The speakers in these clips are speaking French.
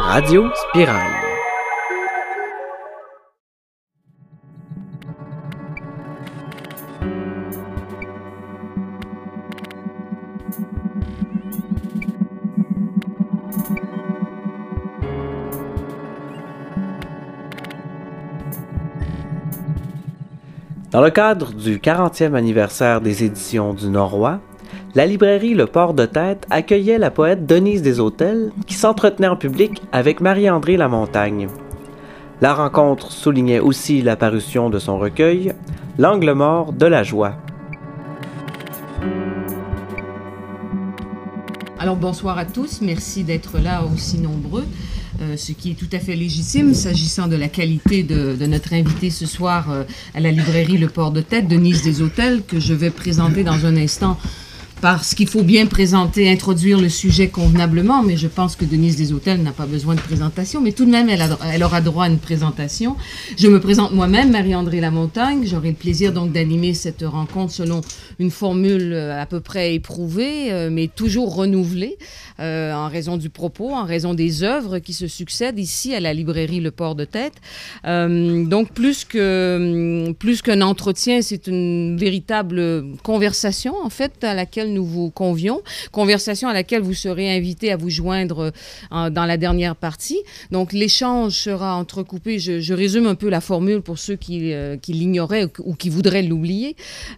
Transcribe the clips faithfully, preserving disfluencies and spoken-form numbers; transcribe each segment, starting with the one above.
Radio Spirale. Dans le cadre du quarantième anniversaire des éditions du Norrois, la librairie Le Port de Tête accueillait la poète Denise Desautels qui s'entretenait en public avec Marie-André Lamontagne. La rencontre soulignait aussi la parution de son recueil « L'angle mort de la joie ». Alors bonsoir à tous, merci d'être là aussi nombreux. Euh, ce qui est tout à fait légitime s'agissant de la qualité de, de notre invité ce soir euh, à la librairie Le Port de Tête, Denise Desautels, que je vais présenter dans un instant parce qu'il faut bien présenter, introduire le sujet convenablement, mais je pense que Denise Desautels n'a pas besoin de présentation, mais tout de même, elle, a, elle aura droit à une présentation. Je me présente moi-même, Marie-André Lamontagne. J'aurai le plaisir donc d'animer cette rencontre selon une formule à peu près éprouvée, euh, mais toujours renouvelée, euh, en raison du propos, en raison des œuvres qui se succèdent ici à la librairie Le Port de Tête. Euh, donc, plus que, plus qu'un entretien, c'est une véritable conversation, en fait, à laquelle nous vous convions, conversation à laquelle vous serez invité à vous joindre euh, dans la dernière partie. Donc, l'échange sera entrecoupé, je, je résume un peu la formule pour ceux qui, euh, qui l'ignoraient ou, ou qui voudraient l'oublier.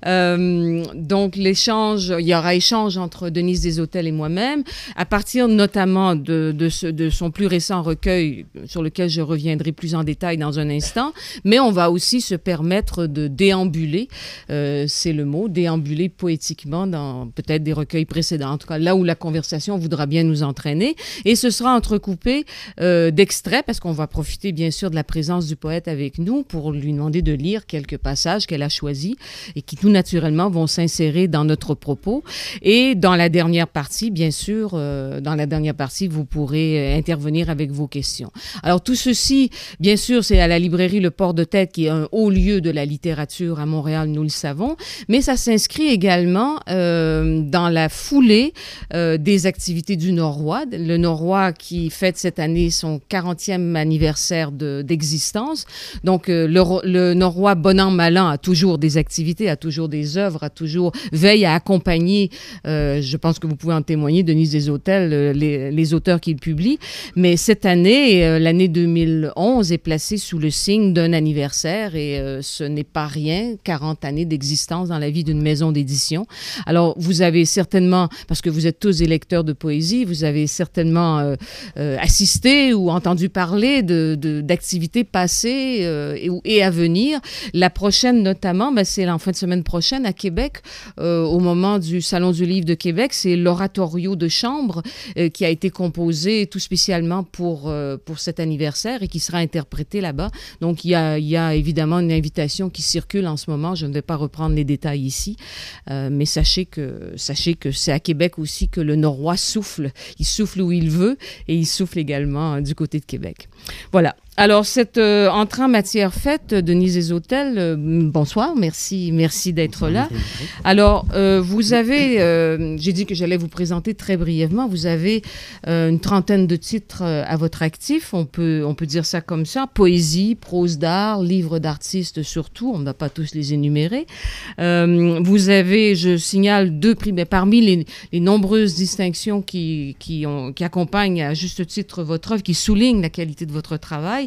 Euh, donc, l'échange, il y aura échange entre Denise Desautels et moi-même, à partir notamment de, de, ce, de son plus récent recueil, sur lequel je reviendrai plus en détail dans un instant, mais on va aussi se permettre de déambuler, euh, c'est le mot, déambuler poétiquement dans peut-être des recueils précédents, en tout cas là où la conversation voudra bien nous entraîner. Et ce sera entrecoupé euh, d'extraits, parce qu'on va profiter bien sûr de la présence du poète avec nous pour lui demander de lire quelques passages qu'elle a choisis et qui tout naturellement vont s'insérer dans notre propos. Et dans la dernière partie, bien sûr, euh, dans la dernière partie, vous pourrez intervenir avec vos questions. Alors tout ceci, bien sûr, c'est à la librairie Le Port de Tête, qui est un haut lieu de la littérature à Montréal, nous le savons, mais ça s'inscrit également euh, dans la foulée euh, des activités du Norrois. Le Norrois qui fête cette année son quarantième anniversaire de, d'existence. Donc, euh, le, le Norrois, bon an, mal an, a toujours des activités, a toujours des œuvres, a toujours veille à accompagner, euh, je pense que vous pouvez en témoigner, Denise Desautels, euh, les, les auteurs qu'il publie. Mais cette année, euh, l'année deux mille onze, est placée sous le signe d'un anniversaire et euh, ce n'est pas rien, quarante années d'existence dans la vie d'une maison d'édition. Alors, vous avez certainement, parce que vous êtes tous des lecteurs de poésie, vous avez certainement euh, euh, assisté ou entendu parler de, de, d'activités passées euh, et, et à venir. La prochaine, notamment, ben, c'est en fin de semaine prochaine à Québec, euh, au moment du Salon du Livre de Québec. C'est l'oratorio de chambre euh, qui a été composé tout spécialement pour, euh, pour cet anniversaire et qui sera interprété là-bas. Donc, il y a, il y a évidemment une invitation qui circule en ce moment. Je ne vais pas reprendre les détails ici, euh, mais sachez que Sachez que c'est à Québec aussi que le Norrois souffle. Il souffle où il veut et il souffle également du côté de Québec. Voilà. Alors, cette euh, entrée en matière faite, Denise Desautels, euh, bonsoir, merci, merci d'être là. Alors, euh, vous avez, euh, j'ai dit que j'allais vous présenter très brièvement, vous avez euh, une trentaine de titres euh, à votre actif, on peut, on peut dire ça comme ça, poésie, prose d'art, livres d'artistes surtout, on ne va pas tous les énumérer. Euh, vous avez, je signale, deux prix, mais parmi les, les nombreuses distinctions qui, qui, ont, qui accompagnent à juste titre votre œuvre, qui soulignent la qualité de votre travail,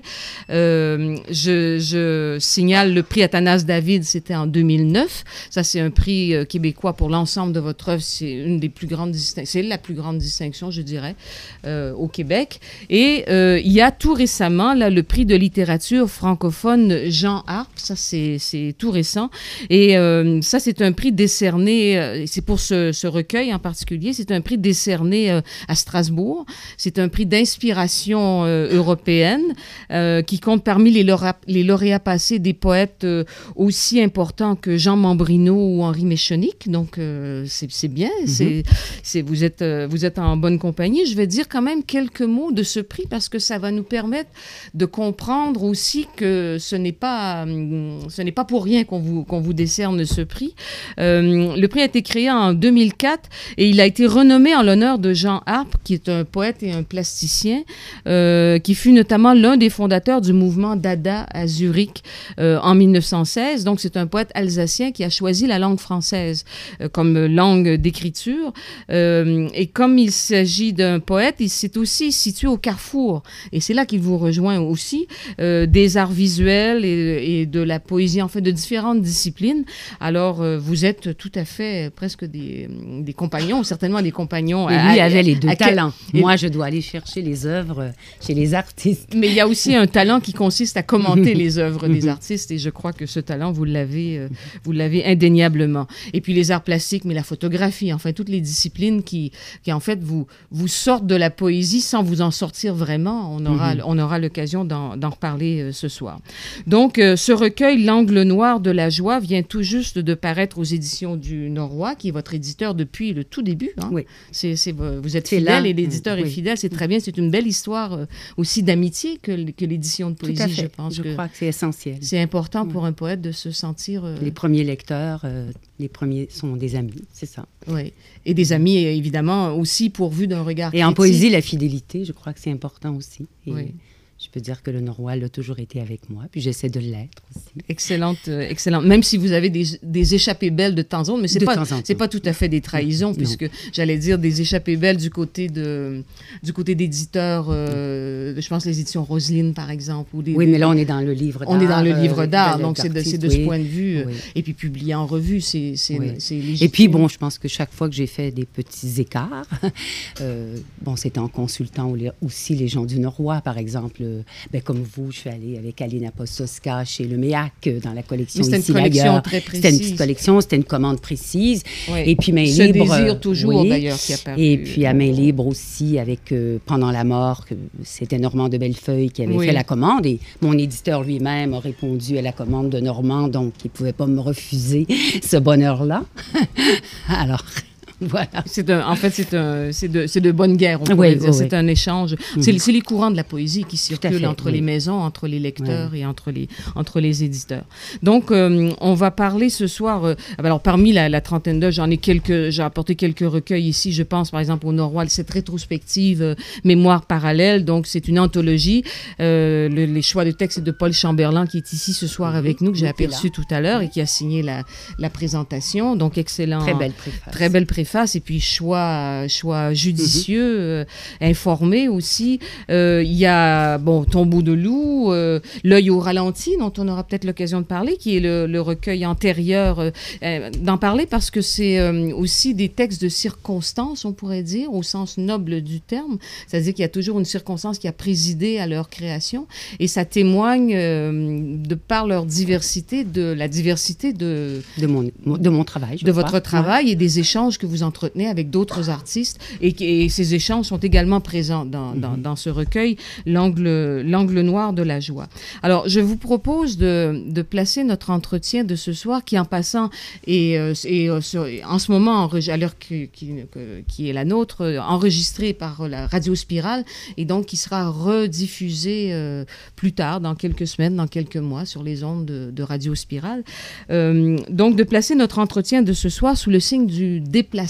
Euh, je, je signale le prix Athanase David, c'était en deux mille neuf. Ça, c'est un prix euh, québécois pour l'ensemble de votre œuvre. C'est une des plus grandes distinctions, c'est la plus grande distinction, je dirais, euh, au Québec. Et euh, il y a tout récemment là, le prix de littérature francophone Jean Harpe. Ça, c'est, c'est tout récent. Et euh, ça, c'est un prix décerné, euh, c'est pour ce, ce recueil en particulier, c'est un prix décerné euh, à Strasbourg. C'est un prix d'inspiration euh, européenne. euh, qui compte parmi les, lauréats, les lauréats passés des poètes euh, aussi importants que Jean Mambrino ou Henri Méchonic. Donc, euh, c'est, c'est bien. Mm-hmm. C'est, c'est, vous, êtes, euh, vous êtes en bonne compagnie. Je vais dire quand même quelques mots de ce prix parce que ça va nous permettre de comprendre aussi que ce n'est pas, ce n'est pas pour rien qu'on vous, qu'on vous décerne ce prix. Euh, le prix a été créé en deux mille quatre et il a été renommé en l'honneur de Jean Harpe, qui est un poète et un plasticien, euh, qui fut notamment l'un des fondateurs du mouvement Dada à Zurich euh, en mille neuf cent seize. Donc, c'est un poète alsacien qui a choisi la langue française euh, comme langue d'écriture. Euh, et comme il s'agit d'un poète, il s'est aussi situé au carrefour. Et c'est là qu'il vous rejoint aussi, euh, des arts visuels et, et de la poésie, en fait, de différentes disciplines. Alors, euh, vous êtes tout à fait presque des, des compagnons, certainement des compagnons. Et lui à, avait les deux à, talents. Et, Moi, je dois aller chercher les œuvres chez les artistes. Mais il y a aussi un talent qui consiste à commenter les œuvres des artistes et je crois que ce talent, vous l'avez, euh, vous l'avez indéniablement. Et puis les arts plastiques, mais la photographie, enfin, toutes les disciplines qui, qui en fait, vous, vous sortent de la poésie sans vous en sortir vraiment. On aura, mm-hmm. on aura l'occasion d'en, d'en reparler euh, ce soir. Donc, euh, ce recueil, L'Angle noir de la joie, vient tout juste de paraître aux éditions du Norrois, qui est votre éditeur depuis le tout début. Hein? Oui. C'est, c'est, vous êtes fidèle là. Et l'éditeur mmh, est oui. fidèle. C'est très bien. C'est une belle histoire euh, aussi d'amitié que, que l'édition de poésie, tout à fait. je pense. Je que crois que c'est essentiel. C'est important oui. pour un poète de se sentir... Euh... Les premiers lecteurs, euh, les premiers sont des amis, c'est ça. Oui. Et des amis, évidemment, aussi pourvus d'un regard Et critique. en poésie, la fidélité, je crois que c'est important aussi. Et oui. Je peux dire que le Norrois l'a toujours été avec moi, puis j'essaie de l'être aussi. Excellente, euh, excellente. Même si vous avez des, des échappées belles de temps en temps, mais c'est pas, c'est pas tout à fait des trahisons, non. puisque j'allais dire des échappées belles du côté de, du côté d'éditeurs, euh, je pense les éditions Roselyne par exemple. Ou des, oui, mais là on est dans le livre d'art. On est dans le livre d'art, euh, donc c'est de, c'est de oui. ce point de vue. Oui. Et puis publié en revue, c'est, c'est, oui. c'est légitime. Et puis bon, je pense que chaque fois que j'ai fait des petits écarts, euh, bon, c'était en consultant aussi les gens du Norrois, par exemple, ben, comme vous, je suis allée avec Alina Postowska chez le MEAC dans la collection Mais ici c'était une collection très précise. C'était une petite collection, c'était une commande précise. Oui. Et puis main Ce libre. Ce désir toujours oui. d'ailleurs qui a paru. Et puis à main libre aussi avec euh, Pendant la mort, que c'était Normand de Bellefeuille qui avait oui. fait la commande et mon éditeur lui-même a répondu à la commande de Normand, donc il ne pouvait pas me refuser ce bonheur-là. Alors... Voilà. C'est un, en fait, c'est, un, c'est, de, c'est de bonne guerre, on pourrait oui, dire. Oui, c'est oui. un échange. Mm-hmm. C'est, c'est les courants de la poésie qui circulent entre oui. les maisons, entre les lecteurs oui. et entre les, entre les éditeurs. Donc, euh, on va parler ce soir... Euh, alors, parmi la, la trentaine d'œuvres, j'en ai quelques... J'ai apporté quelques recueils ici. Je pense, par exemple, au Norrois, cette rétrospective euh, Mémoire parallèle. Donc, c'est une anthologie. Euh, le, les choix de texte, c'est de Paul Chamberlain, qui est ici ce soir mm-hmm. avec nous, que j'ai aperçu tout à l'heure et qui a signé la, la présentation. Donc, excellent. Très belle préface. Très belle préface. Et puis choix, choix judicieux, mm-hmm. euh, informés aussi. Euh, il y a, bon, Tombeau de loup, euh, L'œil au ralenti, dont on aura peut-être l'occasion de parler, qui est le, le recueil antérieur, euh, euh, d'en parler parce que c'est euh, aussi des textes de circonstances, on pourrait dire, au sens noble du terme. C'est-à-dire qu'il y a toujours une circonstance qui a présidé à leur création et ça témoigne, euh, de par leur diversité, de la diversité de... De mon, de mon travail, je De crois. votre travail ouais. et des échanges que vous entretenez avec d'autres artistes et, et ces échanges sont également présents dans, dans, mm-hmm. dans ce recueil, l'angle, l'angle noir de la joie. Alors, je vous propose de, de placer notre entretien de ce soir qui, en passant, est, euh, est euh, sur, en ce moment, à l'heure qui, qui, qui est la nôtre, euh, enregistré par la Radio Spirale et donc qui sera rediffusé euh, plus tard, dans quelques semaines, dans quelques mois, sur les ondes de, de Radio Spirale. Euh, donc, de placer notre entretien de ce soir sous le signe du déplacement.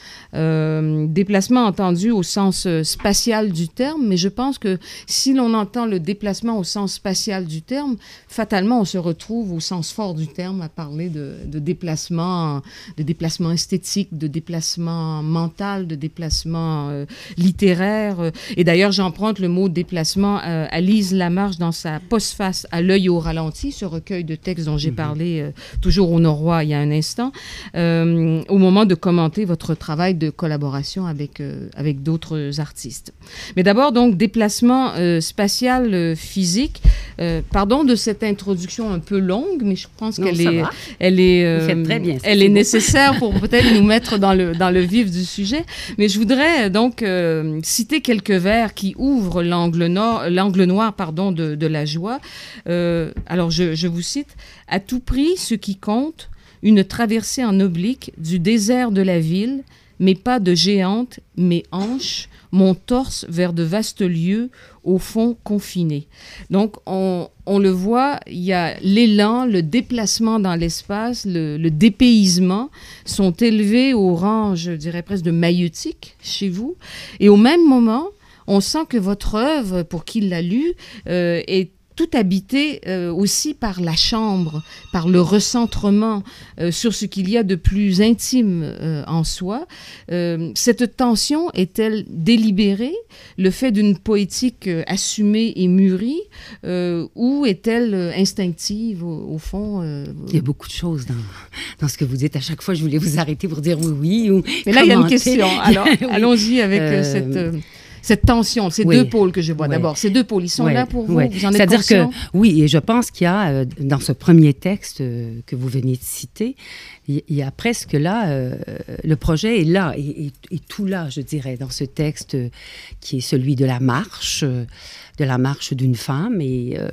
Euh, déplacement entendu au sens euh, spatial du terme, mais je pense que si l'on entend le déplacement au sens spatial du terme, fatalement on se retrouve au sens fort du terme à parler de, de déplacement, de déplacement esthétique, de déplacement mental, de déplacement euh, littéraire. Et d'ailleurs, j'emprunte le mot déplacement euh, à Lise Lamarche dans sa postface à L'œil au ralenti, ce recueil de textes dont j'ai mm-hmm. parlé euh, toujours au Norrois il y a un instant, euh, au moment de commenter raconter votre travail de collaboration avec, euh, avec d'autres artistes. Mais d'abord, donc, déplacement euh, spatial euh, physique. Euh, pardon de cette introduction un peu longue, mais je pense non, qu'elle est, elle est, euh, Vous faites très bien, elle est beau. nécessaire pour peut-être nous mettre dans le, dans le vif du sujet. Mais je voudrais donc euh, citer quelques vers qui ouvrent l'angle, nord, l'angle noir pardon, de, de la joie. Euh, alors, je, je vous cite. « À tout prix, ce qui compte, une traversée en oblique du désert de la ville, mais pas de géante, mais hanche, mon torse vers de vastes lieux, au fond confinés. » Donc, on, on le voit, il y a l'élan, le déplacement dans l'espace, le, le dépaysement sont élevés au rang, je dirais presque de maïeutique chez vous. Et au même moment, on sent que votre œuvre, pour qui l'a lu, euh, est tout habité euh, aussi par la chambre, par le recentrement euh, sur ce qu'il y a de plus intime euh, en soi. Euh, cette tension est-elle délibérée, le fait d'une poétique euh, assumée et mûrie, euh, ou est-elle euh, instinctive au, au fond? euh, Il y a beaucoup de choses dans, dans ce que vous dites. À chaque fois, je voulais vous arrêter pour dire oui, oui. Ou Mais là, commenter. Il y a une question. Alors, oui. allons-y avec euh, cette... Euh, Cette tension, ces oui. deux pôles que je vois. Oui. D'abord, ces deux pôles, ils sont oui. là pour vous, oui. vous en êtes C'est-à-dire conscient? Que, oui, et je pense qu'il y a, euh, dans ce premier texte euh, que vous venez de citer, il y a presque là, euh, le projet est là, et, et, et tout là, je dirais, dans ce texte euh, qui est celui de la marche, euh, de la marche d'une femme, et euh,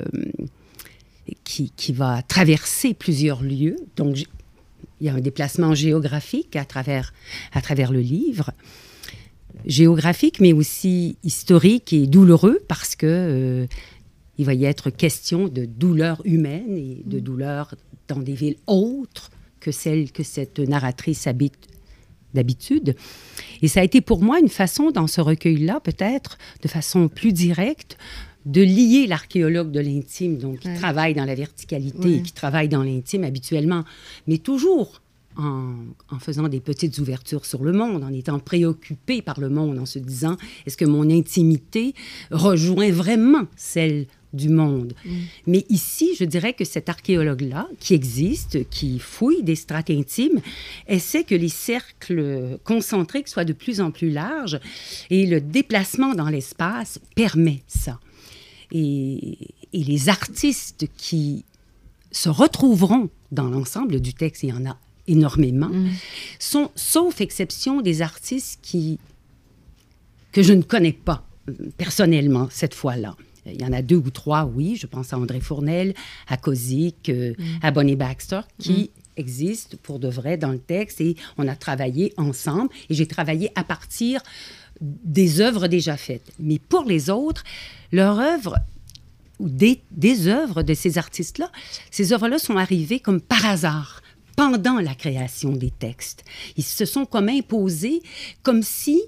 qui, qui va traverser plusieurs lieux. Donc, il y a un déplacement géographique à travers, à travers le livre. Géographique, mais aussi historique et douloureux, parce que euh, il va y être question de douleur humaine et de douleur dans des villes autres que celles que cette narratrice habite d'habitude. Et ça a été pour moi une façon, dans ce recueil-là, peut-être, de façon plus directe, de lier l'archéologue de l'intime, donc qui ouais. travaille dans la verticalité ouais. et qui travaille dans l'intime habituellement, mais toujours En, en faisant des petites ouvertures sur le monde, en étant préoccupé par le monde, en se disant, est-ce que mon intimité rejoint vraiment celle du monde? Mm. Mais ici, je dirais que cet archéologue-là, qui existe, qui fouille des strates intimes, essaie que les cercles concentriques soient de plus en plus larges, et le déplacement dans l'espace permet ça. Et, et les artistes qui se retrouveront dans l'ensemble du texte, il y en a énormément, mmh. sont, sauf exception, des artistes qui, que je ne connais pas personnellement cette fois-là. Il y en a deux ou trois, oui, je pense à André Fournel, à Kozik, euh, mmh. à Bonnie Baxter, qui mmh. existent pour de vrai dans le texte, et on a travaillé ensemble, et j'ai travaillé à partir des œuvres déjà faites. Mais pour les autres, leur œuvre, ou des, des œuvres de ces artistes-là, ces œuvres-là sont arrivées comme par hasard, pendant la création des textes. Ils se sont comme imposés, comme si,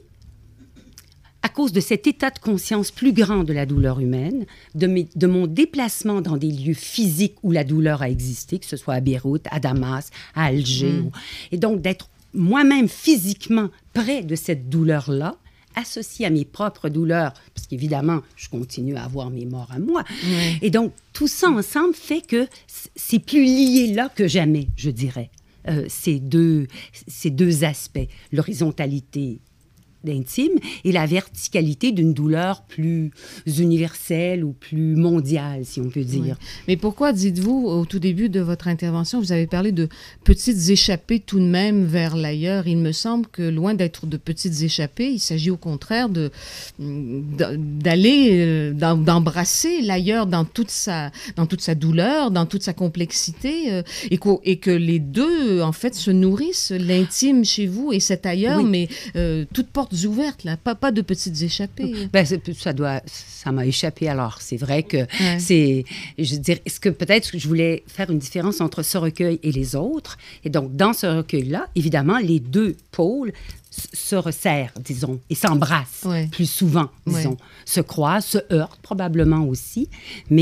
à cause de cet état de conscience plus grand de la douleur humaine, de, mes, de mon déplacement dans des lieux physiques où la douleur a existé, que ce soit à Beyrouth, à Damas, à Alger, mmh. ou, et donc d'être moi-même physiquement près de cette douleur-là, associée à mes propres douleurs, parce qu'évidemment, je continue à avoir mes morts à moi. Oui. Et donc, tout ça ensemble fait que c'est plus lié là que jamais, je dirais, euh, ces, deux, ces deux aspects, l'horizontalité d'intime et la verticalité d'une douleur plus universelle ou plus mondiale, si on peut dire. Oui. Mais pourquoi, dites-vous, au tout début de votre intervention, vous avez parlé de petites échappées tout de même vers l'ailleurs. Il me semble que loin d'être de petites échappées, il s'agit au contraire de, d'aller, d'embrasser l'ailleurs dans toute sa, dans toute sa douleur, dans toute sa complexité, et que, et que les deux, en fait, se nourrissent, l'intime chez vous et cet ailleurs, oui. mais euh, toute porte ouvertes, là, pas, pas de petites échappées. Ben, ça doit, ça m'a échappé alors. C'est vrai que ouais. c'est, je veux dire, est-ce que peut-être je voulais faire une différence entre ce recueil et les autres. Et donc, dans ce recueil-là, évidemment, les deux pôles se resserrent, disons, et s'embrassent ouais. plus souvent, disons, ouais. se croisent, se heurtent probablement aussi, mais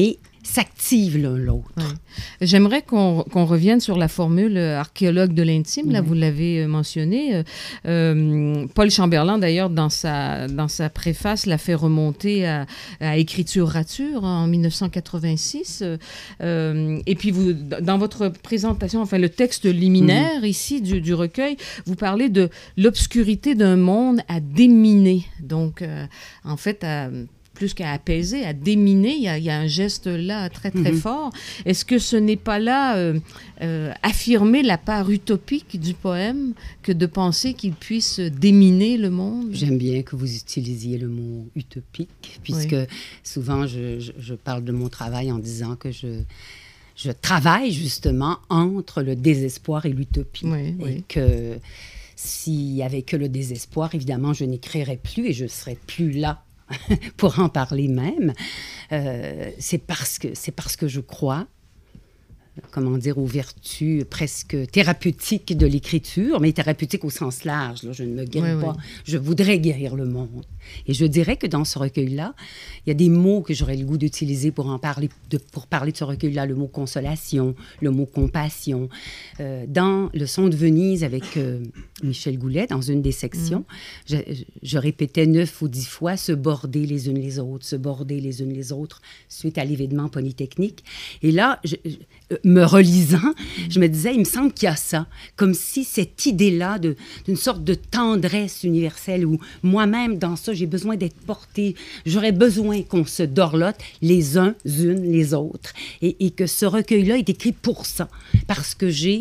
s'activent l'un l'autre. Ouais. J'aimerais qu'on, qu'on revienne sur la formule archéologue de l'intime, là, ouais. Vous l'avez mentionné. Euh, Paul Chamberlain, d'ailleurs, dans sa, dans sa préface, l'a fait remonter à, à Écriture Rature en dix-neuf cent quatre-vingt-six. Euh, et puis, vous, dans votre présentation, enfin, le texte liminaire, mm-hmm. ici, du, du recueil, vous parlez de l'obscurité d'un monde à déminer. Donc, euh, en fait, à... plus qu'à apaiser, à déminer, il y a, il y a un geste là très, très mm-hmm. fort. Est-ce que ce n'est pas là euh, euh, affirmer la part utopique du poème que de penser qu'il puisse déminer le monde? J'aime bien que vous utilisiez le mot utopique, puisque oui. souvent je, je, je parle de mon travail en disant que je, je travaille justement entre le désespoir et l'utopie. Oui, oui. Et que s'il n'y avait que le désespoir, évidemment, je n'écrirais plus et je ne serais plus là pour en parler même. Euh, c'est parce que, c'est parce que je crois, comment dire, aux vertus presque thérapeutiques de l'écriture, mais thérapeutique au sens large. Là, je ne me guéris oui, pas. Oui. Je voudrais guérir le monde. Et je dirais que dans ce recueil-là, il y a des mots que j'aurais le goût d'utiliser pour en parler, de, pour parler de ce recueil-là. Le mot consolation, le mot compassion. Euh, dans Le Son de Venise avec euh, Michel Goulet, dans une des sections, mmh. je, je répétais neuf ou dix fois « se border les unes les autres, se border les unes les autres » suite à l'événement polytechnique. Et là, je, je, me relisant, je me disais, il me semble qu'il y a ça, comme si cette idée-là de, d'une sorte de tendresse universelle où moi-même, dans ça, j'ai besoin d'être portée, j'aurais besoin qu'on se dorlote les uns, unes, les autres, et, et que ce recueil-là est écrit pour ça, parce que j'ai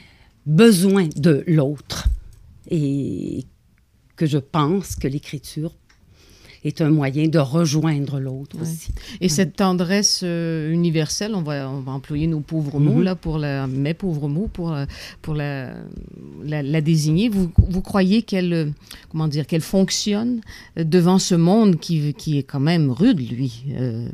besoin de l'autre, et que je pense que l'écriture est un moyen de rejoindre l'autre ouais. aussi. Et ouais. cette tendresse euh, universelle, on va, on va employer nos pauvres mots, mm-hmm. là, pour la, mes pauvres mots, pour, pour la, la, la désigner. Vous, vous croyez qu'elle, comment dire, qu'elle fonctionne devant ce monde qui, qui est quand même rude, lui euh...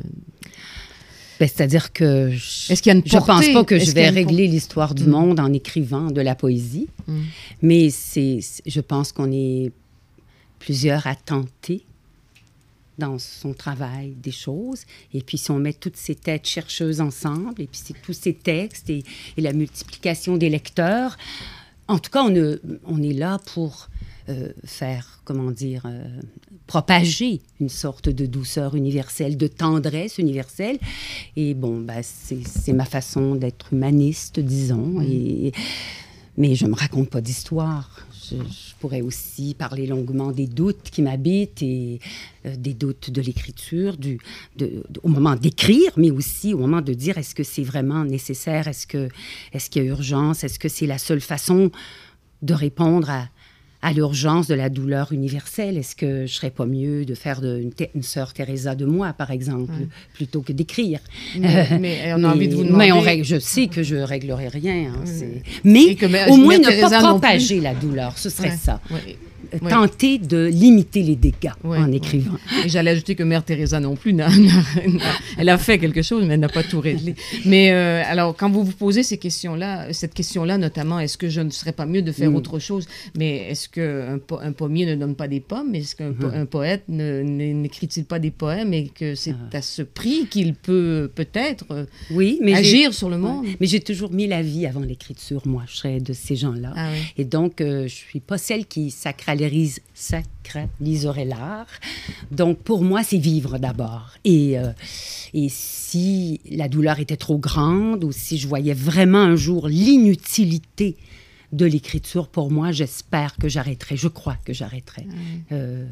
Ben, c'est-à-dire que je, Est-ce qu'il y a une portée? Je pense pas que Est-ce je vais régler por- l'histoire du mm. monde en écrivant de la poésie, mm. mais c'est, je pense qu'on est plusieurs à tenter dans son travail des choses. Et puis, si on met toutes ces têtes chercheuses ensemble, et puis c'est tous ces textes et, et la multiplication des lecteurs, en tout cas, on, a, on est là pour euh, faire, comment dire, euh, propager une sorte de douceur universelle, de tendresse universelle. Et bon, ben, c'est, c'est ma façon d'être humaniste, disons. Et, mais je ne me raconte pas d'histoire. Je, je pourrais aussi parler longuement des doutes qui m'habitent et euh, des doutes de l'écriture, du, de, de, au moment d'écrire, mais aussi au moment de dire est-ce que c'est vraiment nécessaire, est-ce, que, est-ce qu'il y a urgence, est-ce que c'est la seule façon de répondre à, à l'urgence de la douleur universelle. Est-ce que je serais pas mieux de faire de, une, une sœur Teresa de moi, par exemple, ouais. plutôt que d'écrire? Mais, euh, mais on a envie de vous demander... Mais on règle, je sais que je réglerai rien. Hein, c'est... Mais que, au moins ne Teresa pas propager la douleur, ce serait ouais. ça. Ouais. Tenter oui. de limiter les dégâts oui, en écrivant. Oui. Et j'allais ajouter que Mère Teresa non plus, n'a, n'a, n'a, elle a fait quelque chose, mais elle n'a pas tout réglé. Mais euh, alors, quand vous vous posez ces questions-là, cette question-là notamment, est-ce que je ne serais pas mieux de faire mm. autre chose? Mais est-ce qu'un po- un pommier ne donne pas des pommes? Est-ce qu'un po- mm. un poète ne, n'écrit-il pas des poèmes et que c'est ah. à ce prix qu'il peut peut-être oui, mais agir sur le monde? Ouais. Mais j'ai toujours mis la vie avant l'écriture, moi. Je serais de ces gens-là. Ah, oui. Et donc, euh, je ne suis pas celle qui sacralise sacraliserait l'art. Donc, pour moi, c'est vivre d'abord. Et, euh, et si la douleur était trop grande ou si je voyais vraiment un jour l'inutilité de l'écriture, pour moi, j'espère que j'arrêterai. Je crois que j'arrêterai. Mmh. Euh,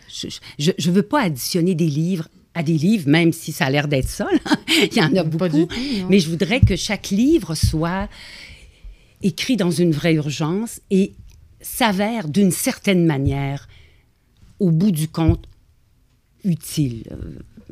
je ne veux pas additionner des livres à des livres, même si ça a l'air d'être ça. Là. Il y en a beaucoup. Pas du tout, mais je voudrais que chaque livre soit écrit dans une vraie urgence et s'avère d'une certaine manière, au bout du compte, utile. Euh,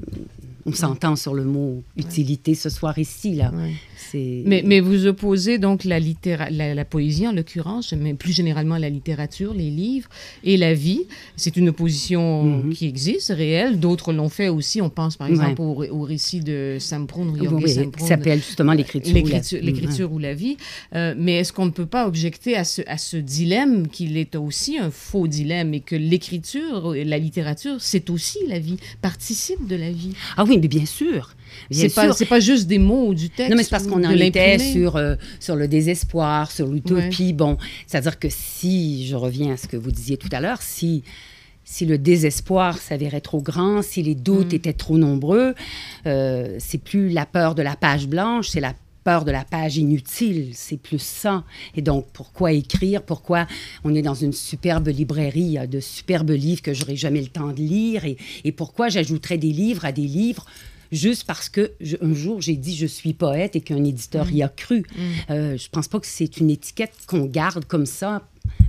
on s'entend sur le mot utilité ce soir ici, là. Ouais. C'est... Mais, mais vous opposez donc la, littéra- la, la poésie, en l'occurrence, mais plus généralement la littérature, les livres et la vie. C'est une opposition mm-hmm. qui existe, réelle. D'autres l'ont fait aussi. On pense par exemple ouais. au, au récit de Samprun, oui, oui, qui s'appelle justement l'écriture, l'écriture, ou, la... l'écriture ouais. ou la vie. Euh, mais est-ce qu'on ne peut pas objecter à ce, à ce dilemme qu'il est aussi un faux dilemme et que l'écriture, la littérature, c'est aussi la vie, participe de la vie? Ah oui, oui, mais bien sûr. C'est pas, c'est pas juste des mots du texte. Non, mais c'est parce qu'on en était sur, euh, sur le désespoir, sur l'utopie. Ouais. Bon, c'est-à-dire que si, je reviens à ce que vous disiez tout à l'heure, si, si le désespoir s'avérait trop grand, si les doutes mm. étaient trop nombreux, euh, c'est plus la peur de la page blanche, c'est la peur de la page inutile, c'est plus ça. Et donc, pourquoi écrire? Pourquoi on est dans une superbe librairie, il y a de superbes livres que je n'aurai jamais le temps de lire? Et, et pourquoi j'ajouterais des livres à des livres juste parce que je, un jour, j'ai dit « je suis poète » et qu'un éditeur mmh. y a cru. Mmh. Euh, je ne pense pas que c'est une étiquette qu'on garde comme ça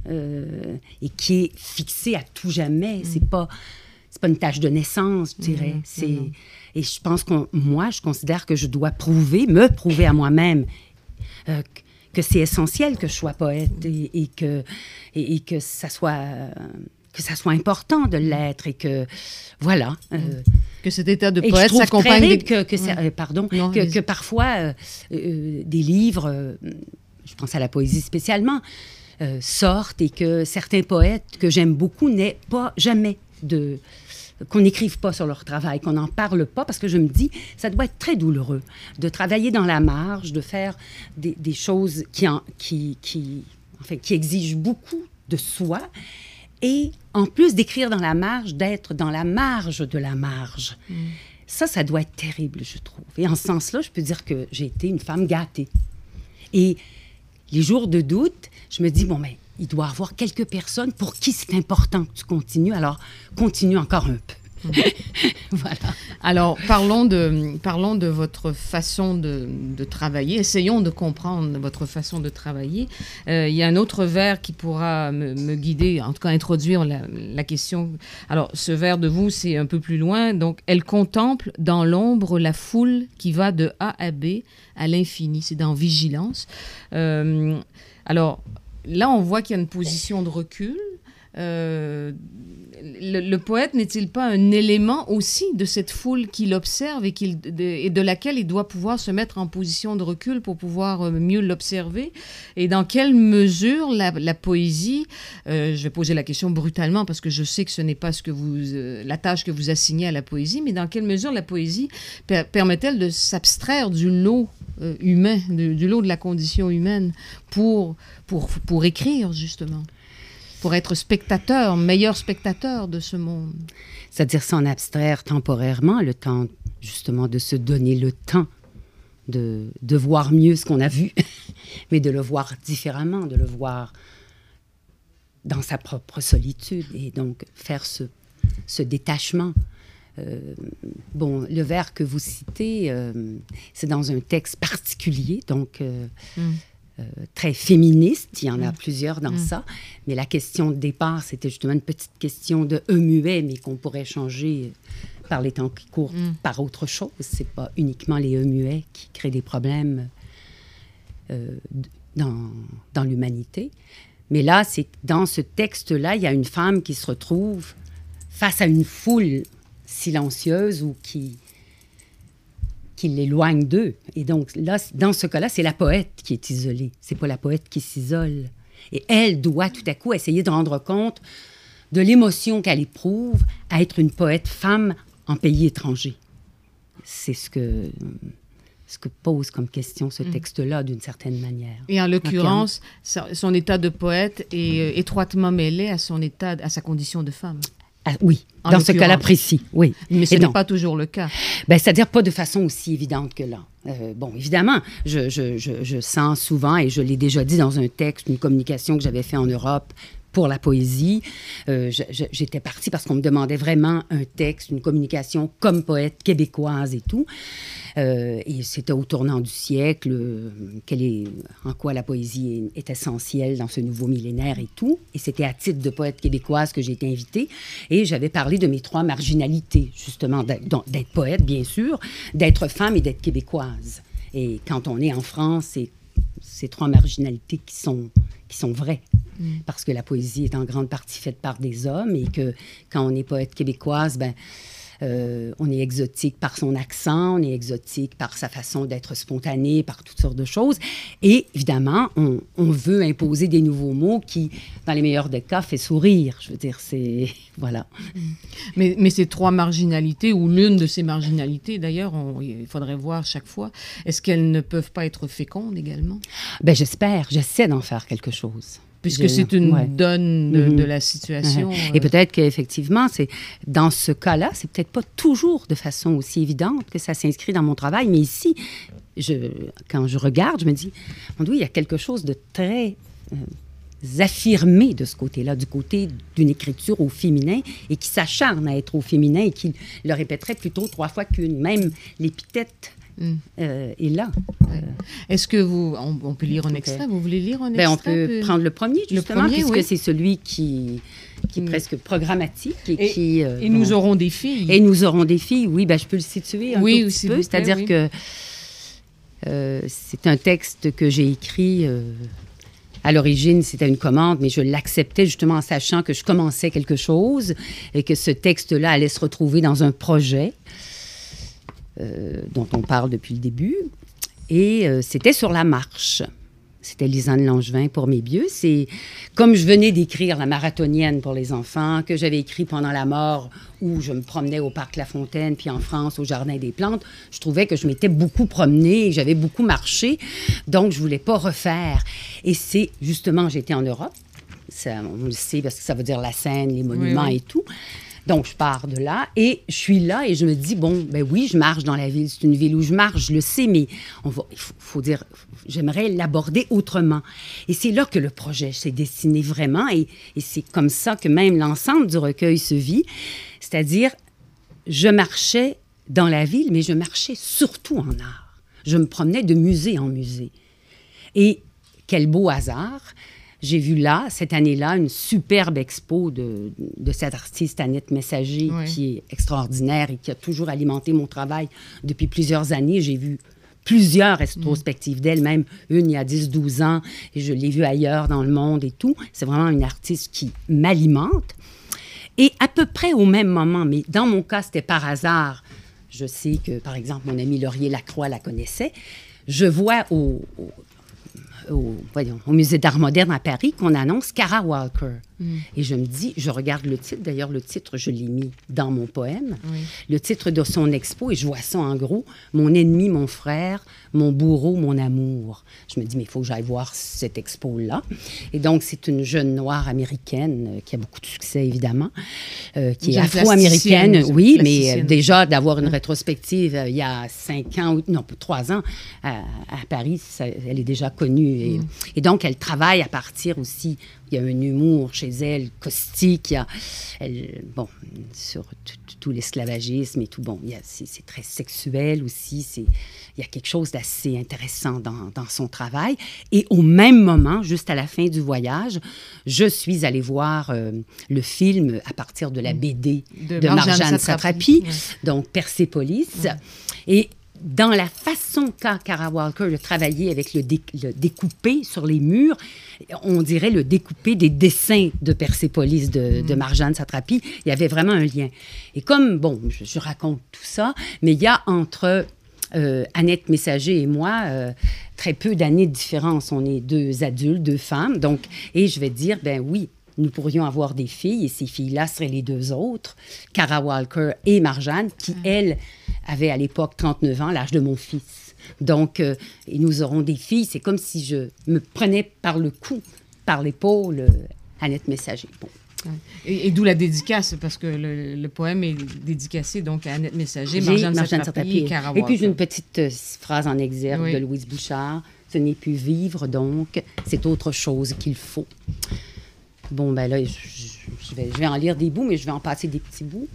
euh, et qui est fixée à tout jamais. Mmh. C'est pas, c'est pas une tâche de naissance, je dirais. Mmh. C'est, mmh. Et je pense que moi, je considère que je dois prouver, me prouver à moi-même euh, que c'est essentiel que je sois poète et, et, que, et, et que ça soit... Euh, que ça soit important de l'être et que, voilà. Euh, que cet état de poète s'accompagne... Des... que, que, ça, ouais. euh, pardon, non, que, que parfois, euh, euh, des livres, euh, je pense à la poésie spécialement, euh, sortent et que certains poètes que j'aime beaucoup n'aient pas jamais de... qu'on n'écrive pas sur leur travail, qu'on n'en parle pas, parce que je me dis, ça doit être très douloureux de travailler dans la marge, de faire des, des choses qui, en, qui, qui, enfin, qui exigent beaucoup de soi, et en plus d'écrire dans la marge, d'être dans la marge de la marge. Mm. Ça, ça doit être terrible, je trouve. Et en ce sens-là, je peux dire que j'ai été une femme gâtée. Et les jours de doute, je me dis, bon, mais il doit y avoir quelques personnes pour qui c'est important que tu continues, alors continue encore un peu. Voilà. Alors, parlons de, parlons de votre façon de, de travailler. Essayons de comprendre votre façon de travailler. Euh, il y a un autre vers qui pourra me, me guider, en tout cas introduire la, la question. Alors, ce vers de vous, c'est un peu plus loin. Donc, elle contemple dans l'ombre la foule qui va de A à B à l'infini. C'est dans Vigilance. Euh, alors, là, on voit qu'il y a une position de recul. Euh, le, le poète n'est-il pas un élément aussi de cette foule qu'il observe et, qu'il, de, et de laquelle il doit pouvoir se mettre en position de recul pour pouvoir mieux l'observer? Et dans quelle mesure la, la poésie, euh, je vais poser la question brutalement parce que je sais que ce n'est pas ce que vous, euh, la tâche que vous assignez à la poésie, mais dans quelle mesure la poésie per- permet-elle de s'abstraire du lot euh, humain, du, du lot de la condition humaine pour, pour, pour écrire justement? Pour être spectateur, meilleur spectateur de ce monde. C'est-à-dire s'en abstraire temporairement, le temps justement de se donner le temps de, de voir mieux ce qu'on a vu, mais de le voir différemment, de le voir dans sa propre solitude et donc faire ce, ce détachement. Euh, bon, le vers que vous citez, euh, c'est dans un texte particulier, donc... Euh, mm. Euh, très féministe, il y en a mmh. plusieurs dans mmh. ça, mais la question de départ, c'était justement une petite question de E muet, mais qu'on pourrait changer par les temps qui courent mmh. par autre chose. C'est pas uniquement les E muets qui créent des problèmes euh, dans, dans l'humanité. Mais là, c'est, dans ce texte-là, il y a une femme qui se retrouve face à une foule silencieuse ou qui... qui l'éloigne d'eux. Et donc, là, dans ce cas-là, c'est la poète qui est isolée. C'est pas la poète qui s'isole. Et elle doit tout à coup essayer de rendre compte de l'émotion qu'elle éprouve à être une poète femme en pays étranger. C'est ce que, ce que pose comme question ce texte-là, d'une certaine manière. Et en l'occurrence, okay. son état de poète est euh, étroitement mêlé à son état, à sa condition de femme. Ah, oui, en dans ce cas-là précis, oui. Mais ce Et n'est donc, pas toujours le cas. Ben, c'est-à-dire pas de façon aussi évidente que là. Euh, bon, évidemment, je, je, je, je sens souvent, et je l'ai déjà dit dans un texte, une communication que j'avais faite en Europe pour la poésie. Euh, je, je, j'étais partie parce qu'on me demandait vraiment un texte, une communication comme poète québécoise et tout. Euh, et c'était au tournant du siècle, euh, quelle est, en quoi la poésie est, est essentielle dans ce nouveau millénaire et tout. Et c'était à titre de poète québécoise que j'ai été invitée. Et j'avais parlé de mes trois marginalités, justement, d'être, d'être poète, bien sûr, d'être femme et d'être québécoise. Et quand on est en France, c'est ces trois marginalités qui sont, qui sont vraies. Mm. Parce que la poésie est en grande partie faite par des hommes et que quand on est poète québécoise, ben, Euh, on est exotique par son accent, on est exotique par sa façon d'être spontané, par toutes sortes de choses. Et évidemment, on, on veut imposer des nouveaux mots qui, dans les meilleurs des cas, fait sourire. Je veux dire, c'est... Voilà. Mais, mais ces trois marginalités, ou l'une de ces marginalités, d'ailleurs, on, il faudrait voir chaque fois, est-ce qu'elles ne peuvent pas être fécondes également? Ben, j'espère. J'essaie d'en faire quelque chose. Puisque Je, c'est une ouais. donne de, mm-hmm. de la situation. Uh-huh. Et euh... peut-être qu'effectivement, c'est, dans ce cas-là, c'est peut-être pas toujours de façon aussi évidente que ça s'inscrit dans mon travail, mais ici, je, quand je regarde, je me dis, mon Dieu, il y a quelque chose de très euh, affirmé de ce côté-là, du côté d'une écriture au féminin, et qui s'acharne à être au féminin, et qui le répéterait plutôt trois fois qu'une. Même l'épithète Mm. Euh, est là. Ouais. Euh, Est-ce que vous... On, on peut lire un extrait? Okay. Vous voulez lire un extrait? Ben, on peut peu... prendre le premier, justement, le premier, puisque oui. c'est celui qui, qui est mm. presque programmatique. Et, et, qui, euh, et bon, nous aurons des filles. Et nous aurons des filles, oui. Ben, je peux le situer un oui, tout petit peu. Plaît, C'est-à-dire oui. que euh, c'est un texte que j'ai écrit... Euh, à l'origine, c'était une commande, mais je l'acceptais justement en sachant que je commençais quelque chose et que ce texte-là allait se retrouver dans un projet. Euh, dont on parle depuis le début. Et euh, c'était sur la marche. C'était Lisanne Langevin pour mes vieux. C'est comme je venais d'écrire La marathonienne pour les enfants, que j'avais écrit pendant la mort, où je me promenais au Parc La Fontaine, puis en France, au Jardin des Plantes. Je trouvais que je m'étais beaucoup promenée, j'avais beaucoup marché, donc je ne voulais pas refaire. Et c'est justement, j'étais en Europe, ça, on le sait parce que ça veut dire la Seine, les monuments oui, oui. et tout. Donc, je pars de là et je suis là et je me dis, bon, ben oui, je marche dans la ville. C'est une ville où je marche, je le sais, mais on va, il faut, faut dire, j'aimerais l'aborder autrement. Et c'est là que le projet s'est dessiné vraiment et, et c'est comme ça que même l'ensemble du recueil se vit. C'est-à-dire, je marchais dans la ville, mais je marchais surtout en art. Je me promenais de musée en musée. Et quel beau hasard! J'ai vu là, cette année-là, une superbe expo de, de cette artiste Annette Messager, oui. qui est extraordinaire et qui a toujours alimenté mon travail depuis plusieurs années. J'ai vu plusieurs rétrospectives mmh. d'elle, même une il y a dix douze ans, et je l'ai vue ailleurs dans le monde et tout. C'est vraiment une artiste qui m'alimente. Et à peu près au même moment, mais dans mon cas, c'était par hasard. Je sais que, par exemple, mon ami Laurier Lacroix la connaissait. Je vois au... au Au, voyons, au Musée d'art moderne à Paris, qu'on annonce Kara Walker. Mm. Et je me dis, je regarde le titre, d'ailleurs, le titre, je l'ai mis dans mon poème, oui. le titre de son expo, et je vois ça en gros, « Mon ennemi, mon frère, mon bourreau, mon amour ». Je me dis, mais il faut que j'aille voir cette expo-là. Et donc, c'est une jeune noire américaine euh, qui a beaucoup de succès, évidemment, euh, qui est afro-américaine, oui, mais euh, déjà d'avoir une rétrospective euh, il y a cinq ans, non, trois ans, à, à Paris, ça, elle est déjà connue. Et, mm. et donc, elle travaille à partir aussi... Il y a un humour chez elle, caustique, il y a, elle, bon, sur tout, tout l'esclavagisme et tout, bon, il y a, c'est, c'est très sexuel aussi, c'est, il y a quelque chose d'assez intéressant dans, dans son travail. Et au même moment, juste à la fin du voyage, je suis allée voir euh, le film à partir de la B D de, de Marjane Satrapi, oui. donc Persépolis, oui. et dans la façon qu'a Kara Walker de travailler avec le, dé, le découpé sur les murs, on dirait le découpé des dessins de Persépolis de, mm. de Marjane Satrapi. Il y avait vraiment un lien. Et comme, bon, je, je raconte tout ça, mais il y a entre euh, Annette Messager et moi euh, très peu d'années de différence. On est deux adultes, deux femmes. Donc, et je vais dire, ben oui, nous pourrions avoir des filles, et ces filles-là seraient les deux autres, Kara Walker et Marjane, qui, mm. elles, avaient à l'époque trente-neuf ans, l'âge de mon fils. Donc, euh, et nous aurons des filles. C'est comme si je me prenais par le cou, par l'épaule, euh, Annette Messager. Bon. Et, et d'où la dédicace, parce que le, le poème est dédicacé donc à Annette Messager, Marjane Satrapi et Kara Walker. Et puis, j'ai une petite euh, phrase en exergue oui. de Louise Bouchard. « Ce n'est plus vivre, donc, c'est autre chose qu'il faut. » Bon, ben là, je, je, vais, je vais en lire des bouts, mais je vais en passer des petits bouts.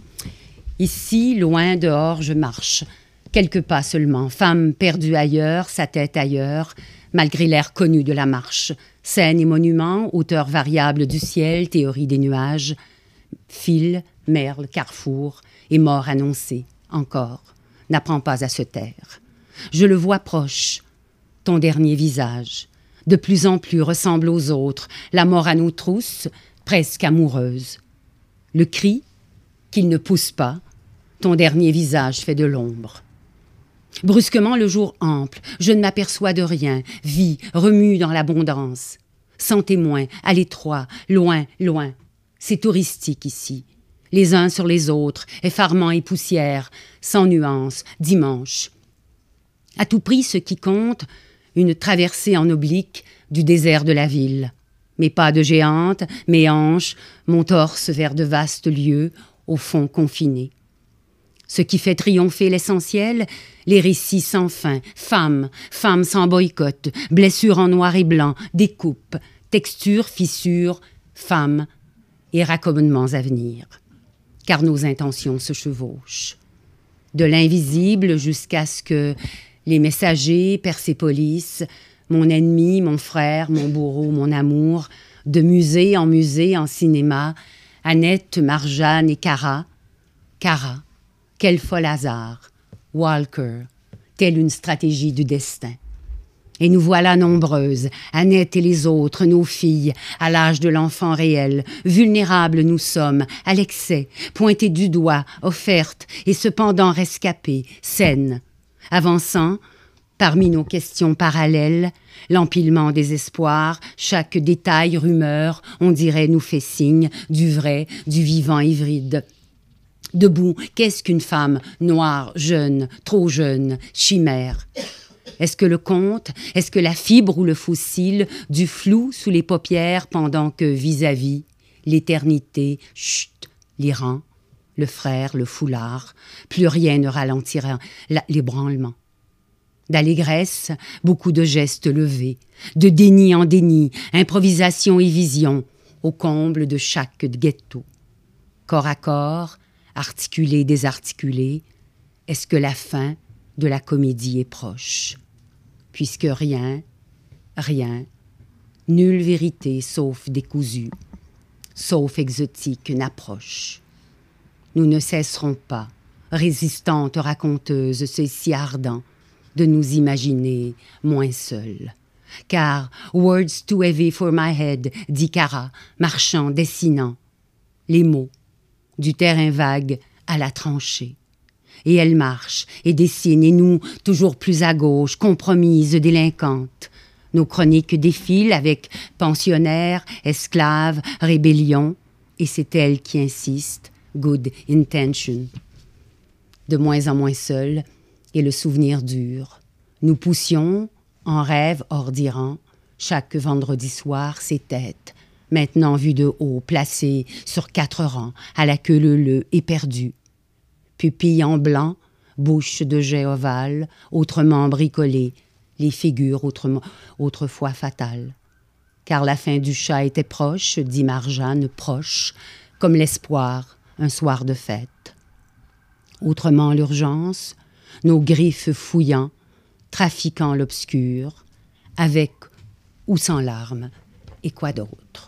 Ici, loin, dehors, je marche. Quelques pas seulement. Femme perdue ailleurs, sa tête ailleurs, malgré l'air connu de la marche. Scènes et monuments, hauteur variable du ciel, théorie des nuages. Fil, merle, carrefour, et mort annoncée, encore. N'apprends pas à se taire. Je le vois proche, ton dernier visage. De plus en plus ressemble aux autres, la mort à nos trousses, presque amoureuse. Le cri, qu'il ne pousse pas, ton dernier visage fait de l'ombre. Brusquement, le jour ample, je ne m'aperçois de rien, vie remue dans l'abondance. Sans témoin, à l'étroit, loin, loin. C'est touristique ici. Les uns sur les autres, effarement et poussière, sans nuance, dimanche. À tout prix, ce qui compte, une traversée en oblique du désert de la ville. Mes pas de géante, mes hanches, mon torse vers de vastes lieux, au fond confinés. Ce qui fait triompher l'essentiel, les récits sans fin, femmes, femmes sans boycott, blessures en noir et blanc, découpes, textures, fissures, femmes et raccommodements à venir. Car nos intentions se chevauchent. De l'invisible jusqu'à ce que les messagers, Persépolis, mon ennemi, mon frère, mon bourreau, mon amour, de musée en musée, en cinéma, Annette, Marjane et Cara. Cara, quel fol hasard. Walker, telle une stratégie du destin. Et nous voilà nombreuses, Annette et les autres, nos filles, à l'âge de l'enfant réel. Vulnérables nous sommes, à l'excès, pointées du doigt, offertes, et cependant rescapées, saines. Avançant, parmi nos questions parallèles, l'empilement des espoirs, chaque détail, rumeur, on dirait nous fait signe du vrai, du vivant hybride. Debout, qu'est-ce qu'une femme, noire, jeune, trop jeune, chimère? Est-ce que le conte, est-ce que la fibre ou le fossile, du flou sous les paupières pendant que vis-à-vis, l'éternité, chut, l'Iran, le frère, le foulard, plus rien ne ralentira l'ébranlement. D'allégresse, beaucoup de gestes levés, de déni en déni, improvisation et vision, au comble de chaque ghetto. Corps à corps, articulé, désarticulé, est-ce que la fin de la comédie est proche? Puisque rien, rien, nulle vérité sauf décousue, sauf exotique n'approche. Nous ne cesserons pas, résistantes raconteuses, c'est si ardent, de nous imaginer moins seuls. Car « words too heavy for my head » dit Cara, marchant, dessinant. Les mots, du terrain vague à la tranchée. Et elle marche et dessine, et nous, toujours plus à gauche, compromises, délinquantes. Nos chroniques défilent avec pensionnaires, esclaves, rébellion, et c'est elle qui insiste, good intention. De moins en moins seul, et le souvenir dure. Nous poussions, en rêve hors d'Iran, chaque vendredi soir, ses têtes, maintenant vues de haut, placées sur quatre rangs, à la queue leu-leu, éperdue. Pupilles en blanc, bouche de jet ovale, autrement bricolée, les figures autrement, autrefois fatales. Car la fin du chat était proche, dit Marjane, proche, comme l'espoir, un soir de fête. Autrement l'urgence, nos griffes fouillant, trafiquant l'obscur, avec ou sans larmes, et quoi d'autre?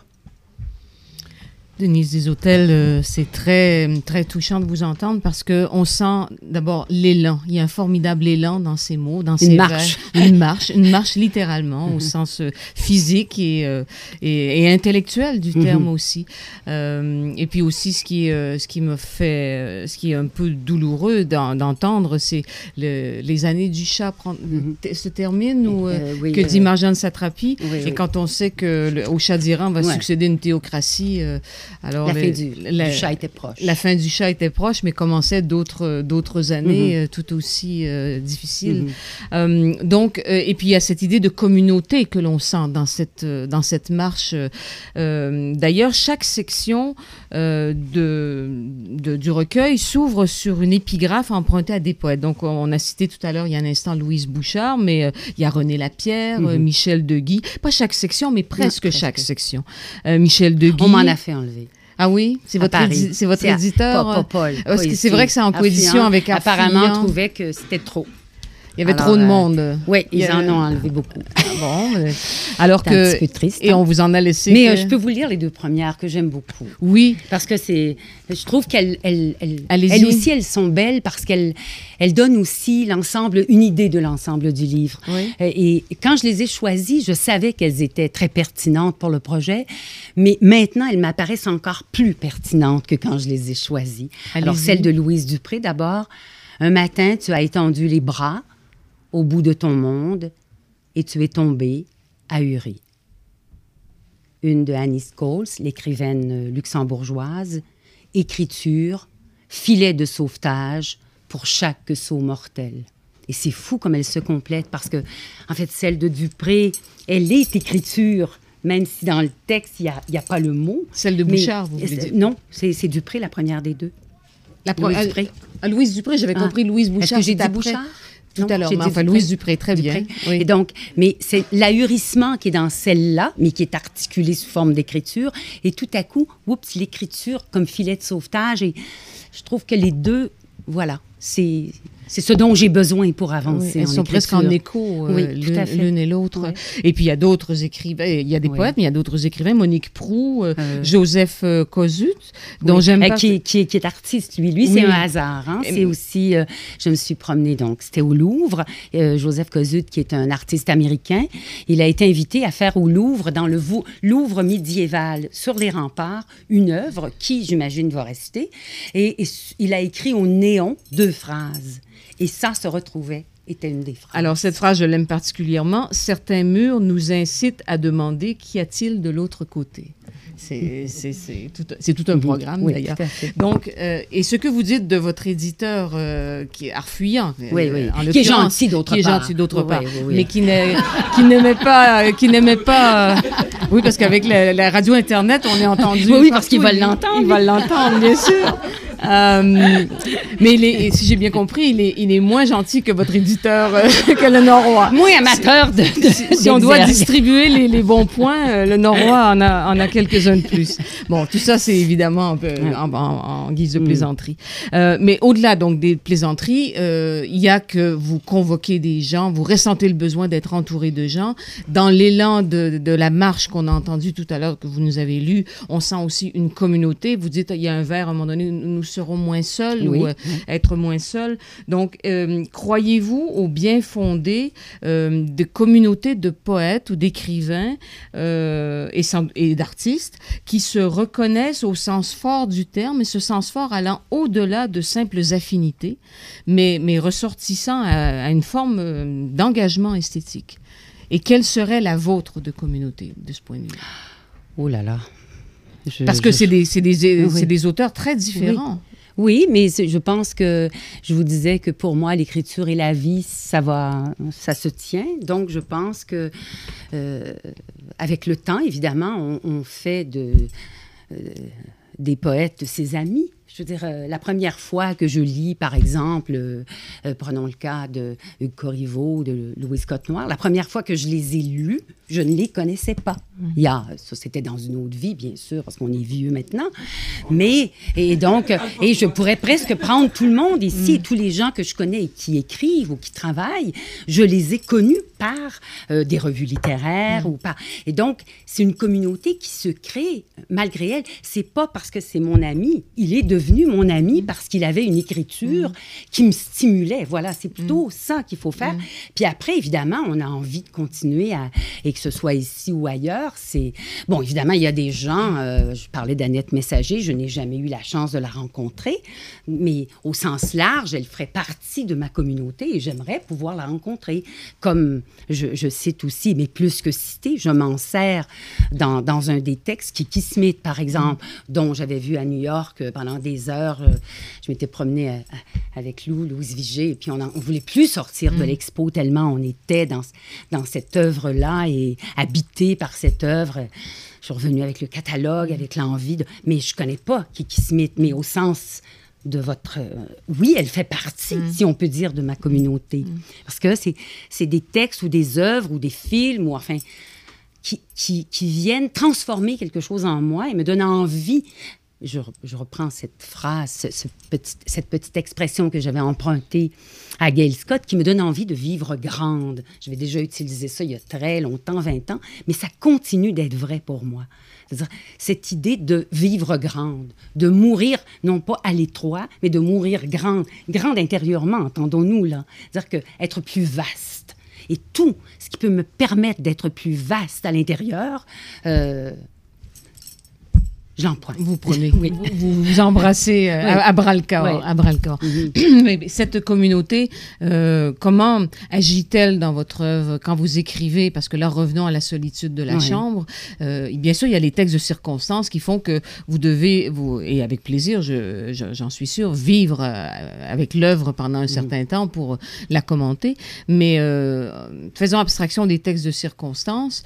Denise Desautels, euh, c'est très, très touchant de vous entendre parce qu'on sent d'abord l'élan. Il y a un formidable élan dans ces mots, dans ces une marche. vers. Une marche. Une marche littéralement, au sens euh, physique et, euh, et, et intellectuel du terme mm-hmm. aussi. Euh, et puis aussi, ce qui, euh, ce qui me fait, ce qui est un peu douloureux d'en, d'entendre, c'est le, les années du chat prendre, mm-hmm. se terminent ou euh, oui, que euh, dit Marjane Satrapi. Oui, et oui. Quand on sait qu'au Shah d'Iran va ouais. succéder une théocratie... Euh, Alors, la le, fin du, la, du chat était proche. La fin du chat était proche, mais commençaient d'autres, d'autres années mm-hmm. euh, tout aussi euh, difficiles. Mm-hmm. Euh, donc, euh, et puis il y a cette idée de communauté que l'on sent dans cette, dans cette marche. Euh, d'ailleurs, chaque section euh, de, de, du recueil s'ouvre sur une épigraphe empruntée à des poètes. Donc, on a cité tout à l'heure, il y a un instant, Louise Bouchard, mais euh, il y a René Lapierre, mm-hmm. euh, Michel Deguy. Pas chaque section, mais presque, non, presque. chaque section. Euh, Michel Deguy. On m'en a fait enlever. Ah oui? C'est votre, édi- c'est votre c'est éditeur? Pas, pas Paul. Parce que c'est vrai que c'est en coédition avec Arfillon. Apparemment, on trouvait que c'était trop. Il y avait Alors, trop de euh, monde. Oui, ils Il y a- en ont enlevé beaucoup. Ah bon, mais- alors C'est un que... petit peu triste. Et hein. on vous en a laissé... Mais que- euh, je peux vous lire les deux premières que j'aime beaucoup. Oui, Parce que c'est, je trouve qu'elles, elles, elles, Allez-y. elles aussi, elles sont belles parce qu'elles, elles donnent aussi l'ensemble, une idée de l'ensemble du livre. Oui. Euh, Et quand je les ai choisies, je savais qu'elles étaient très pertinentes pour le projet, mais maintenant, elles m'apparaissent encore plus pertinentes que quand je les ai choisies. Alors, Allez-y. celle de Louise Dupré, d'abord. Un matin, tu as étendu les bras au bout de ton monde et tu es tombé ahuri. Une de Annie Scholes, l'écrivaine luxembourgeoise, écriture, filet de sauvetage pour chaque saut mortel. Et c'est fou comme elle se complète parce que, en fait, celle de Dupré, elle est écriture, même si dans le texte, il n'y a, il y a pas le mot. celle de Mais- Bouchard, vous voulez c'est- dire. Non, c'est c'est Dupré, la première des deux. La pro- Louise ah, Dupré. ah, Louise Dupré, j'avais Ah. compris Louise Bouchard. Est-ce que j'ai c'était dit après. Bouchard? Tout Non, à l'heure, j'ai mais dit enfin, Dupré. Louise Dupré, très bien. Dupré. Oui. Et donc, mais c'est l'ahurissement qui est dans celle-là, mais qui est articulé sous forme d'écriture. Et tout à coup, oups, l'écriture comme filet de sauvetage. Et je trouve que les deux, voilà, c'est c'est ce dont j'ai besoin pour avancer. Oui, elles en sont presque en écriture. écho, euh, Oui, tout à l'une fait. l'une et l'autre. Ouais. Et puis, il y a d'autres écrivains. Il y a des Oui. poètes, mais il y a d'autres écrivains. Monique Proulx, euh, Euh, Joseph euh, Kosuth, dont Oui, j'aime euh, pas... qui, qui, qui est artiste, lui. Lui, Oui. c'est un hasard. Hein? Et- C'est aussi... euh, je me suis promenée, donc, c'était au Louvre. Euh, Joseph Kosuth, qui est un artiste américain, il a été invité à faire au Louvre, dans le Vau- Louvre médiéval, sur les remparts, une œuvre qui, j'imagine, va rester. Et, et il a écrit au néon deux phrases. Et ça se retrouvait, était une des phrases. Alors, cette phrase, je l'aime particulièrement. Certains murs nous incitent à demander qu'y a-t-il de l'autre côté. C'est c'est- c'est tout, c'est tout un programme, Oui, d'ailleurs. tout à fait. Donc, euh, et ce que vous dites de votre éditeur, euh, qui est Arfuyant, euh, Oui, oui. en Qui est l'occurrence, gentil d'autre qui est part. gentil d'autre Oui, part, oui, oui, oui. mais qui n'est- qui n'aimait pas, euh, qui n'aimait pas. euh, oui, parce qu'avec la, la radio internet, on est entendu. Oui, oui, parce qu'il va partout. l'entendre. Il va l'entendre, bien sûr. Euh, mais il est, si j'ai bien compris, il est, il est moins gentil que votre éditeur, euh, que le Noroît. Moins amateur de... de Si, si on doit d'exergue. distribuer les, les bons points, euh, le Noroît en a, en a quelques-uns de plus. Bon, tout ça, c'est évidemment un peu en, en- en guise de plaisanterie. Euh, mais au-delà donc des plaisanteries, euh, il y a que vous convoquez des gens, vous ressentez le besoin d'être entouré de gens. Dans l'élan de, de la marche qu'on a entendu tout à l'heure, que vous nous avez lu, on sent aussi une communauté. Vous dites, il y a un vers, à un moment donné, nous serons moins seuls Oui. ou euh, être moins seuls. Donc, euh, croyez-vous au bien fondé euh, de communautés de poètes ou d'écrivains euh, et, sans- et d'artistes qui se reconnaissent au sens fort du terme, et ce sens fort allant au-delà de simples affinités, mais, mais ressortissant à, à une forme euh, d'engagement esthétique? Et quelle serait la vôtre de communauté de ce point de vue? Oh là là. Je- Parce que je- c'est des, c'est des, Oui. c'est des auteurs très différents. Oui, mais c'est- je pense que je vous disais que pour moi, l'écriture et la vie, ça va, ça se tient. Donc, je pense que euh, avec le temps, évidemment, on, on fait de, euh, des poètes de ses amis. Je veux dire, euh, la première fois que je lis, par exemple, euh, euh, prenons le cas de Hugues Corriveau, de Louise Cotte-Noire, la première fois que je les ai lus, je ne les connaissais pas. Il y a, ça c'était dans une autre vie, bien sûr, parce qu'on est vieux maintenant. Mais, et donc, et je pourrais presque prendre tout le monde ici, et tous les gens que je connais et qui écrivent ou qui travaillent, je les ai connus par euh, des revues littéraires ou par... Et donc, c'est une communauté qui se crée malgré elle. C'est pas parce que c'est mon ami, il est devenu mon ami parce qu'il avait une écriture qui me stimulait. Voilà, c'est plutôt ça qu'il faut faire. Puis après, évidemment, on a envie de continuer à... Et que ce soit ici ou ailleurs, c'est... Bon, évidemment, il y a des gens... euh, je parlais d'Annette Messager, je n'ai jamais eu la chance de la rencontrer, mais au sens large, elle ferait partie de ma communauté et j'aimerais pouvoir la rencontrer. Comme je, je cite aussi, mais plus que citer, je m'en sers dans, dans un des textes, Kiki Smith, par exemple, dont j'avais vu à New York euh, pendant des heures. euh, je m'étais promenée à- à- avec Lou, Louise Vigée, et puis on ne voulait plus sortir de l'expo tellement on était dans, dans cette œuvre-là et habité par cette œuvre. Je suis revenue avec le catalogue, avec l'envie de... Mais je ne connais pas Kiki Smith, mais au sens de votre... euh, oui, elle fait partie, Mm. si on peut dire, de ma communauté. Mm. Parce que c'est, c'est des textes ou des œuvres ou des films, ou enfin, qui, qui, qui viennent transformer quelque chose en moi et me donnent envie je, je reprends cette phrase, ce, ce petit, cette petite expression que j'avais empruntée à Gail Scott, qui me donne envie de vivre grande. J'avais déjà utilisé ça il y a très longtemps, vingt ans, mais ça continue d'être vrai pour moi. C'est-à-dire cette idée de vivre grande, de mourir, non pas à l'étroit, mais de mourir grande, grande intérieurement, entendons-nous, là. C'est-à-dire que être plus vaste. Et tout ce qui peut me permettre d'être plus vaste à l'intérieur, euh, j'emprunte. Vous prenez, oui. vous, vous vous embrassez euh, oui. à, à bras-le-corps. Oui. À bras-le-corps. Mm-hmm. Cette communauté, euh, comment agit-elle dans votre œuvre quand vous écrivez? Parce que là, revenons à la solitude de la oui. chambre. Euh, bien sûr, il y a les textes de circonstances qui font que vous devez, vous, et avec plaisir, je, je, j'en suis sûre, vivre euh, avec l'œuvre pendant un mm-hmm. certain temps pour la commenter. Mais euh, faisons abstraction des textes de circonstances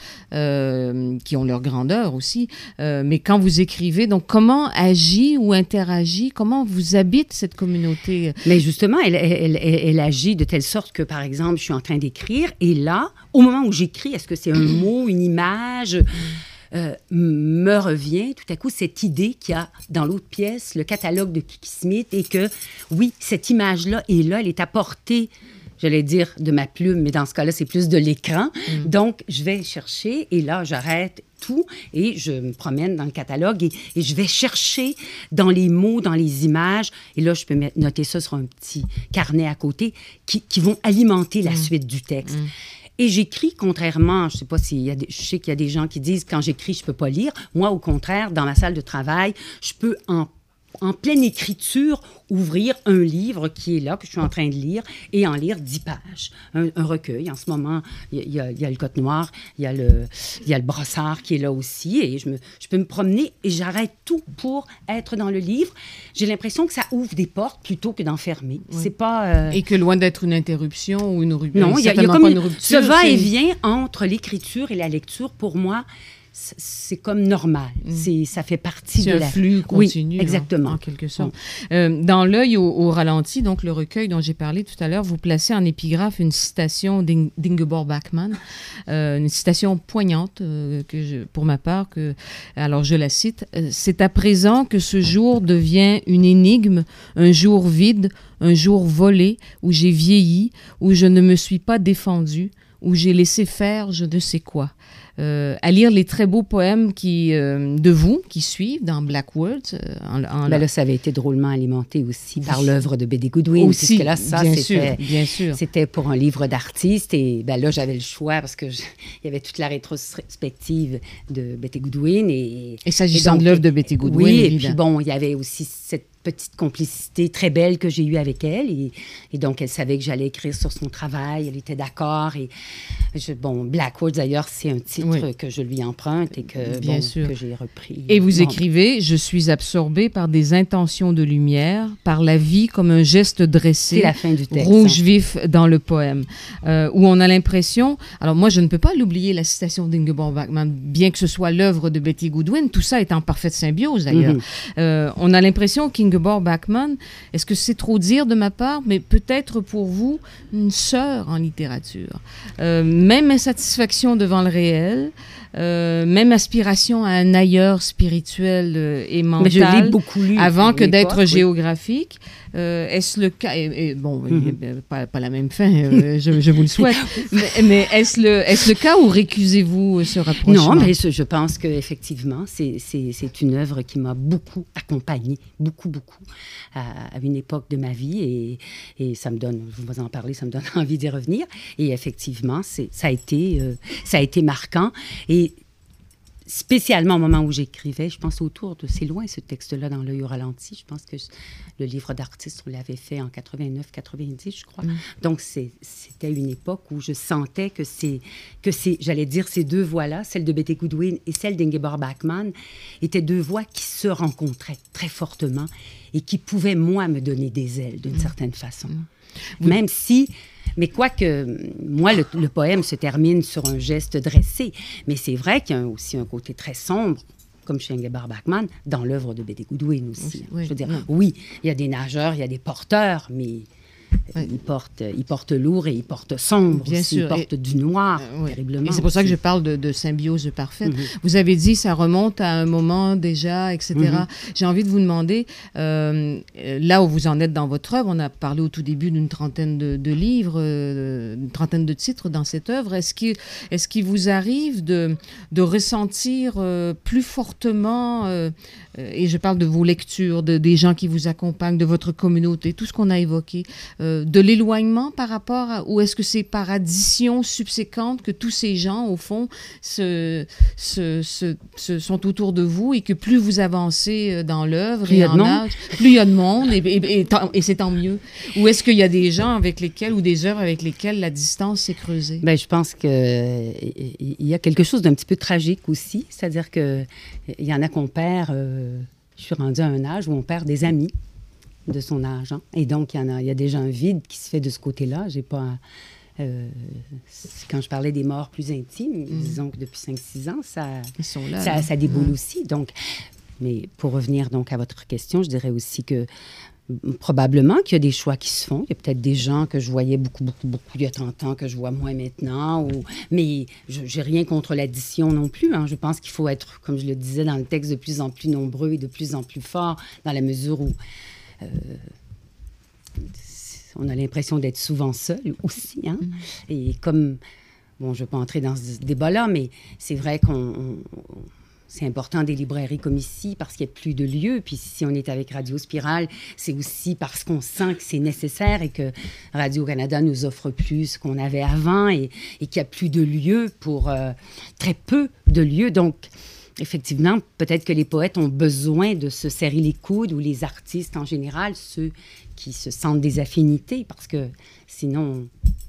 euh, qui ont leur grandeur aussi. Euh, mais quand vous écrivez, donc, comment agit ou interagit, comment vous habite cette communauté? Mais justement, elle, elle, elle, elle agit de telle sorte que, par exemple, je suis en train d'écrire et là, au moment où j'écris, est-ce que c'est un mot, une image, euh, me revient tout à coup cette idée qu'il y a dans l'autre pièce, le catalogue de Kiki Smith, et que, oui, cette image-là est là, elle est apportée, j'allais dire de ma plume, mais dans ce cas-là, c'est plus de l'écran. Mm. Donc, je vais chercher et là, j'arrête tout et je me promène dans le catalogue et, et je vais chercher dans les mots, dans les images. Et là, je peux mettre, noter ça sur un petit carnet à côté qui, qui vont alimenter la mm. suite du texte. Mm. Et j'écris, contrairement, je sais pas s'il y a des, je sais qu'il y a des gens qui disent quand j'écris, je peux pas lire. Moi, au contraire, dans ma salle de travail, je peux en en pleine écriture, ouvrir un livre qui est là, que je suis en train de lire, et en lire dix pages. Un, un recueil. En ce moment, il y, y, y a le Côte Noire, il y a le, y a le Brossard qui est là aussi, et je, me, je peux me promener, et j'arrête tout pour être dans le livre. J'ai l'impression que ça ouvre des portes plutôt que d'enfermer. Oui. C'est pas... Euh... Et que loin d'être une interruption ou une rupture, non, il y a, y a comme une rupture, ce va-et-vient entre l'écriture et la lecture, pour moi, c'est comme normal. Mm. C'est, ça fait partie c'est de un la... flux continu. Oui, exactement. En, en quelque sorte. Mm. Euh, dans L'œil au, au ralenti, donc le recueil dont j'ai parlé tout à l'heure, vous placez en épigraphe une citation d'Ing- d'Ingeborg Bachmann, euh, une citation poignante euh, que je, pour ma part. Que, alors, je la cite. « C'est à présent que ce jour devient une énigme, un jour vide, un jour volé, où j'ai vieilli, où je ne me suis pas défendue, où j'ai laissé faire je ne sais quoi. » Euh, à lire les très beaux poèmes qui, euh, de vous qui suivent dans Black Words. Euh, en, en ben là, ça avait été drôlement alimenté aussi par l'œuvre de Betty Goodwin. Aussi, puisque là, ça, bien c'était, sûr, bien sûr. C'était pour un livre d'artiste. Et ben là, j'avais le choix parce qu'il y avait toute la rétrospective de Betty Goodwin. Et, et s'agissant et donc, de l'œuvre de Betty Goodwin, oui, évidemment. Et puis bon, il y avait aussi cette petite complicité très belle que j'ai eue avec elle. Et, et donc, elle savait que j'allais écrire sur son travail. Elle était d'accord. Et je, bon, Black Words, d'ailleurs, c'est un titre oui. que je lui emprunte et que, Bien bon, sûr. que j'ai repris. Et vous bon. écrivez « Je suis absorbée par des intentions de lumière, par la vie comme un geste dressé, c'est la fin du texte, rouge hein. vif dans le poème, euh, où on a l'impression... Alors moi, je ne peux pas l'oublier, la citation d'Ingeborg Bachmann, bien que ce soit l'œuvre de Betty Goodwin, tout ça est en parfaite symbiose, d'ailleurs. Mm-hmm. Euh, on a l'impression qu'Ingeborg Bachmann, est-ce que c'est trop dire de ma part, mais peut-être pour vous, une sœur en littérature. Euh, même insatisfaction devant le réel, Euh, même aspiration à un ailleurs spirituel euh, et mental. Mais je l'ai beaucoup lu avant que d'être oui. géographique. Euh, est-ce le cas et, et, bon, mm-hmm. pas, pas la même fin, euh, je, je vous le souhaite. mais, mais est-ce le est-ce le cas ou récusez-vous ce rapprochement? Non, mais je pense que effectivement, c'est c'est c'est une œuvre qui m'a beaucoup accompagnée, beaucoup beaucoup à, à une époque de ma vie et et ça me donne, je vais en parler, ça me donne envie d'y revenir. Et effectivement, c'est ça a été euh, ça a été marquant et spécialement au moment où j'écrivais, je pense autour de... C'est loin, ce texte-là, dans L'œil au ralenti. Je pense que le livre d'artiste, on l'avait fait en quatre-vingt-neuf quatre-vingt-dix, je crois. Mm. Donc, c'est, c'était une époque où je sentais que c'est... que c'est, j'allais dire, ces deux voix-là, celle de Betty Goodwin et celle d'Ingeborg Bachmann, étaient deux voix qui se rencontraient très fortement et qui pouvaient, moi, me donner des ailes, d'une mm. certaine façon. Mm. Même si... Mais quoique, moi, le, le poème se termine sur un geste dressé. Mais c'est vrai qu'il y a aussi un côté très sombre, comme chez Ingeborg Bachmann, dans l'œuvre de Betty Goodwin aussi. Oui, je veux dire, oui. oui, il y a des nageurs, il y a des porteurs, mais oui. il, porte, il porte lourd et il porte sombre. Bien aussi, sûr. Il porte et, du noir, euh, oui. terriblement. Et c'est pour aussi. ça que je parle de, de symbiose parfaite. Mm-hmm. Vous avez dit ça remonte à un moment déjà, et cetera. Mm-hmm. J'ai envie de vous demander, euh, là où vous en êtes dans votre œuvre, on a parlé au tout début d'une trentaine de, de livres, euh, une trentaine de titres dans cette œuvre. Est-ce qu'il, est-ce qu'il vous arrive de, de ressentir euh, plus fortement, euh, et je parle de vos lectures, de, des gens qui vous accompagnent, de votre communauté, tout ce qu'on a évoqué, euh, de l'éloignement par rapport à, ou est-ce que c'est par addition subséquente que tous ces gens, au fond, se, se, se, se sont autour de vous et que plus vous avancez dans l'œuvre et en âge, plus il y a de monde et, et, et, et c'est tant mieux? Ou est-ce qu'il y a des gens avec lesquels ou des œuvres avec lesquelles la distance s'est creusée? Bien, je pense qu'il y a quelque chose d'un petit peu tragique aussi, c'est-à-dire qu'il y en a qu'on perd... Euh, je suis rendue à un âge où on perd des amis de son âge. Hein? Et donc, il y en a, il y a déjà un vide qui se fait de ce côté-là. J'ai pas... Euh, quand je parlais des morts plus intimes, mmh. disons que depuis cinq six ans, ça, Ils sont là, ça, ça déboule mmh. aussi. Donc, mais pour revenir donc à votre question, je dirais aussi que probablement qu'il y a des choix qui se font. Il y a peut-être des gens que je voyais beaucoup, beaucoup, beaucoup il y a trente ans, que je vois moins maintenant. Ou... Mais je n'ai rien contre l'addition non plus. Hein. Je pense qu'il faut être, comme je le disais dans le texte, de plus en plus nombreux et de plus en plus forts dans la mesure où euh, on a l'impression d'être souvent seul aussi. Hein. Mm. Et comme... Bon, je ne vais pas entrer dans ce débat-là, mais c'est vrai qu'on... On, c'est important des librairies comme ici parce qu'il n'y a plus de lieux. Puis si on est avec Radio Spirale, c'est aussi parce qu'on sent que c'est nécessaire et que Radio-Canada nous offre plus ce qu'on avait avant et, et qu'il n'y a plus de lieux pour euh, très peu de lieux. Donc, effectivement, peut-être que les poètes ont besoin de se serrer les coudes ou les artistes en général, ceux qui se sentent des affinités parce que sinon...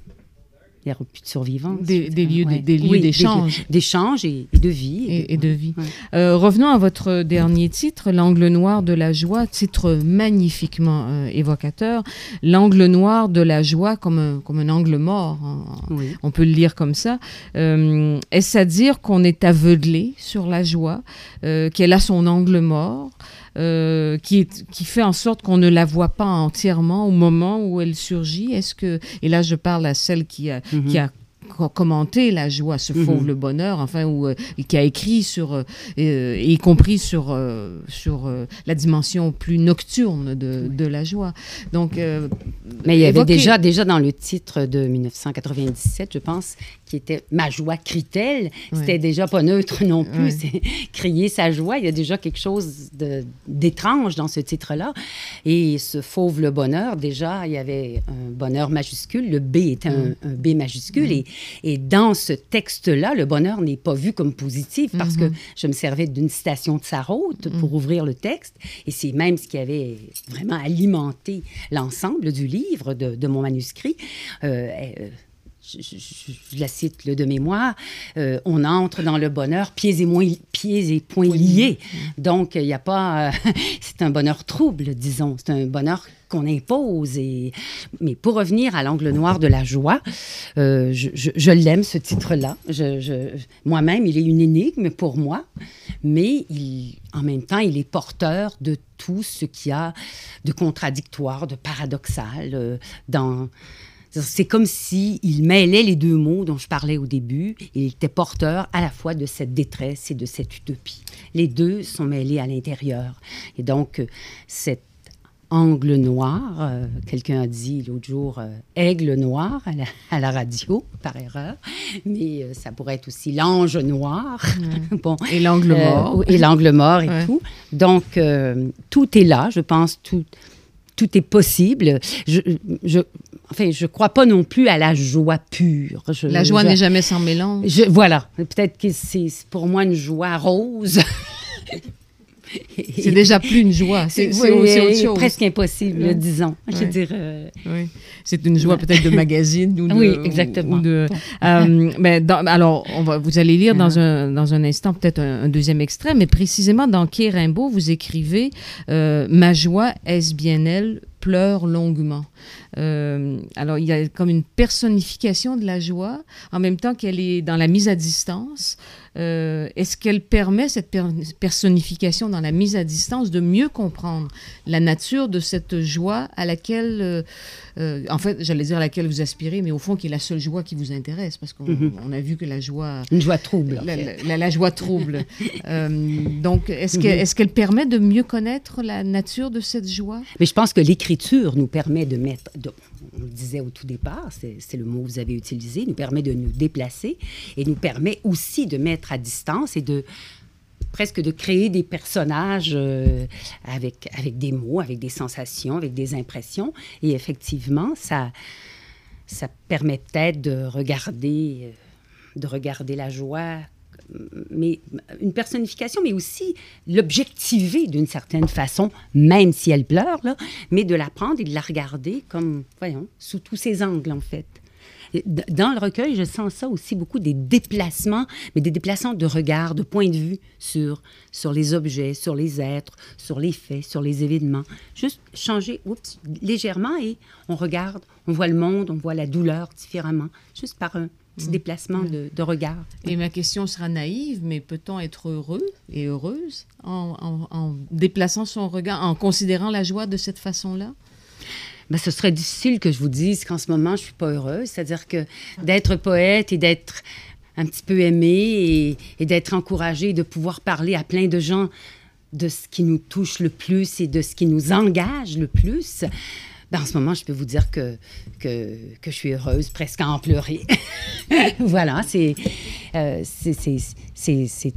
Il n'y aura plus de survivants. Des, des lieux, ouais. des, des lieux oui, d'échange. Des, d'échange et, et de vie. Et, et, et de vie. Ouais. Euh, revenons à votre dernier titre, L'angle noir de la joie, titre magnifiquement euh, évocateur. L'angle noir de la joie comme un, comme un angle mort. Hein. Oui. On peut le lire comme ça. Euh, est-ce à dire qu'on est aveuglé sur la joie, euh, qu'elle a son angle mort? Euh, qui, est, qui fait en sorte qu'on ne la voit pas entièrement au moment où elle surgit. Est-ce que, et là je parle à celle qui a, mm-hmm. qui a commenté la joie, ce fauve mm-hmm. le bonheur, enfin, ou euh, qui a écrit sur, euh, euh, y compris sur, euh, sur euh, la dimension plus nocturne de, de la joie. Donc, euh, mais il y avait évoquer... déjà, déjà dans le titre de dix-neuf cent quatre-vingt-dix-sept, je pense, qui était « Ma joie crie-t-elle », c'était ouais. déjà pas neutre non plus, ouais. c'est crier sa joie. Il y a déjà quelque chose de, d'étrange dans ce titre-là. Et ce fauve le bonheur, déjà, il y avait un bonheur majuscule, le B était mm. un, un B majuscule, mm. et Et dans ce texte-là, le bonheur n'est pas vu comme positif parce mm-hmm. que je me servais d'une citation de Sarraute mm-hmm. pour ouvrir le texte. Et c'est même ce qui avait vraiment alimenté l'ensemble du livre, de, de mon manuscrit. Euh, euh, Je, je, je la cite le de mémoire, euh, on entre dans le bonheur pieds et, moins, pieds et poings liés. Donc, il n'y a pas... Euh, c'est un bonheur trouble, disons. C'est un bonheur qu'on impose. Et, mais pour revenir à l'angle noir de la joie, euh, je, je, je l'aime, ce titre-là. Je, je, moi-même, il est une énigme pour moi, mais il, en même temps, il est porteur de tout ce qu'il y a de contradictoire, de paradoxal euh, dans... C'est comme s'il mêlait les deux mots dont je parlais au début. Il était porteur à la fois de cette détresse et de cette utopie. Les deux sont mêlés à l'intérieur. Et donc, cet angle noir, euh, quelqu'un a dit l'autre jour euh, aigle noir à la, à la radio, par erreur, mais euh, ça pourrait être aussi l'ange noir. Mmh. bon, et l'angle mort. Euh, et l'angle mort et ouais. tout. Donc, euh, tout est là, je pense, tout... Tout est possible. Je, je, enfin, je crois pas non plus à la joie pure. Je, la joie je, n'est jamais sans mélange. Je, voilà. Peut-être que c'est, c'est pour moi une joie rose. C'est déjà plus une joie, c'est, c'est, oui, c'est autre chose. Presque impossible, oui. disons. Je oui. dirais, euh... oui. C'est une joie peut-être de magazine ou de... Oui, exactement. Ou de, euh, mais dans, alors, on va, vous allez lire dans un, dans un instant peut-être un, un deuxième extrait, mais précisément dans Quai Rimbaud, vous écrivez euh, « Ma joie, est-ce bien elle ? pleure longuement. Euh, alors, il y a comme une personnification de la joie, en même temps qu'elle est dans la mise à distance. Euh, est-ce qu'elle permet, cette per- personnification dans la mise à distance, de mieux comprendre la nature de cette joie à laquelle, euh, euh, en fait, j'allais dire à laquelle vous aspirez, mais au fond, qui est la seule joie qui vous intéresse, parce qu'on mm-hmm. on a vu que la joie... Une joie trouble. La, la, la, la joie trouble. euh, donc, est-ce, que, mm-hmm. est-ce qu'elle permet de mieux connaître la nature de cette joie? Mais je pense que l'écriture nous permet de mettre... De, on le disait au tout départ, c'est, c'est le mot que vous avez utilisé, nous permet de nous déplacer et nous permet aussi de mettre à distance et de presque de créer des personnages euh, avec, avec des mots, avec des sensations, avec des impressions. Et effectivement, ça, ça permet peut-être de regarder, de regarder la joie, mais une personnification, mais aussi l'objectiver d'une certaine façon, même si elle pleure, là, mais de la prendre et de la regarder comme, voyons, sous tous ses angles, en fait. Dans le recueil, je sens ça aussi beaucoup, des déplacements, mais des déplacements de regard, de point de vue sur, sur les objets, sur les êtres, sur les faits, sur les événements. Juste changer oups, légèrement et on regarde, on voit le monde, on voit la douleur différemment, juste par un petit mmh. déplacement mmh. de, de regard. Et ma question sera naïve, mais peut-on être heureux et heureuse en, en, en déplaçant son regard, en considérant la joie de cette façon-là? Bien, ce serait difficile que je vous dise qu'en ce moment, je ne suis pas heureuse. C'est-à-dire que d'être poète et d'être un petit peu aimée et, et d'être encouragée, de pouvoir parler à plein de gens de ce qui nous touche le plus et de ce qui nous engage le plus, bien, en ce moment, je peux vous dire que, que, que je suis heureuse, presque à en pleurer. Voilà, c'est, euh, c'est, c'est, c'est, c'est...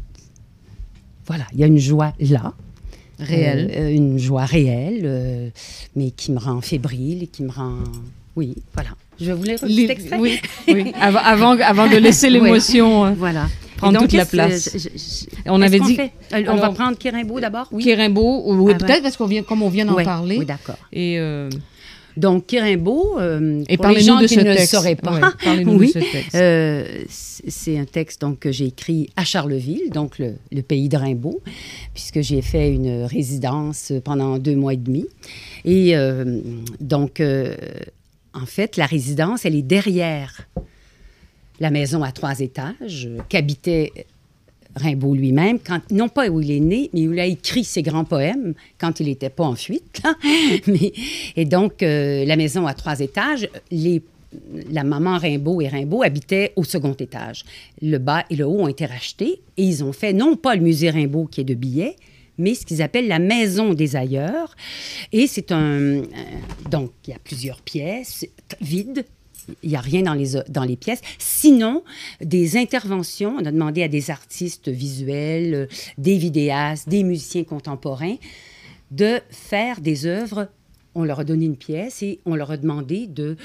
Voilà, il y a une joie là. Réelle. Euh, une joie réelle, euh, mais qui me rend fébrile et qui me rend... Oui, voilà. Je vais vous lire un petit extrait. Oui, oui. Avant, avant, avant de laisser l'émotion oui. voilà. prendre donc, toute la place. Je, je, je, on avait dit... Fait? Alors, on va prendre Kérimbault d'abord? Oui. Kérimbault, oui, ah, peut-être, parce qu'on vient, comme on vient d'en oui, parler. Oui, d'accord. Et... Euh... Donc, Kérimbault, euh, et pour les gens qui ne le sauraient pas, ouais, parlez-nous oui, de ce texte. Euh, c'est un texte donc, que j'ai écrit à Charleville, donc le, le pays de Rimbaud, puisque j'ai fait une résidence pendant deux mois et demi. Et euh, donc, euh, en fait, la résidence, elle est derrière la maison à trois étages qu'habitait Rimbaud lui-même, quand, non pas où il est né, mais où il a écrit ses grands poèmes quand il n'était pas en fuite. Là. mais, et donc, euh, la maison à trois étages, les, la maman Rimbaud et Rimbaud habitaient au second étage. Le bas et le haut ont été rachetés et ils ont fait non pas le musée Rimbaud qui est de Billets, mais ce qu'ils appellent la maison des ailleurs. Et c'est un... Euh, donc, il y a plusieurs pièces vides. Il n'y a rien dans les, dans les pièces. Sinon, des interventions. On a demandé à des artistes visuels, des vidéastes, des musiciens contemporains de faire des œuvres. On leur a donné une pièce et on leur a demandé de,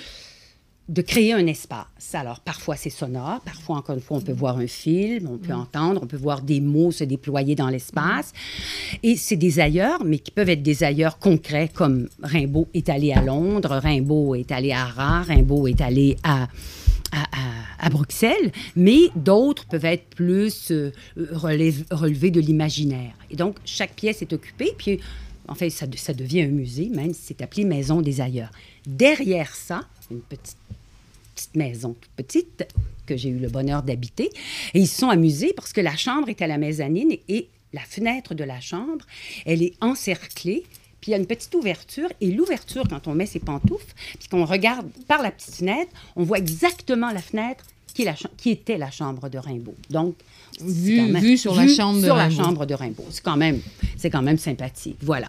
de créer un espace. Alors, parfois, c'est sonore. Parfois, encore une fois, on peut voir un film, on peut mmh. entendre, on peut voir des mots se déployer dans l'espace. Et c'est des ailleurs, mais qui peuvent être des ailleurs concrets, comme Rimbaud est allé à Londres, Rimbaud est allé à Arras, Rimbaud est allé à, à, à, à Bruxelles, mais d'autres peuvent être plus euh, relève, relevés de l'imaginaire. Et donc, chaque pièce est occupée, puis en fait, ça, ça devient un musée, même si c'est appelé Maison des ailleurs. Derrière ça, une petite petite maison toute petite que j'ai eu le bonheur d'habiter. Et ils se sont amusés parce que la chambre est à la mezzanine et la fenêtre de la chambre, elle est encerclée. Puis il y a une petite ouverture. Et l'ouverture, quand on met ses pantoufles, puis qu'on regarde par la petite fenêtre, on voit exactement la fenêtre qui, est la, qui était la chambre de Rimbaud. Donc, Vu, même, vu sur, vu la, chambre sur de la Rimbaud. chambre de Rimbaud. C'est quand même, c'est quand même sympathique. Voilà.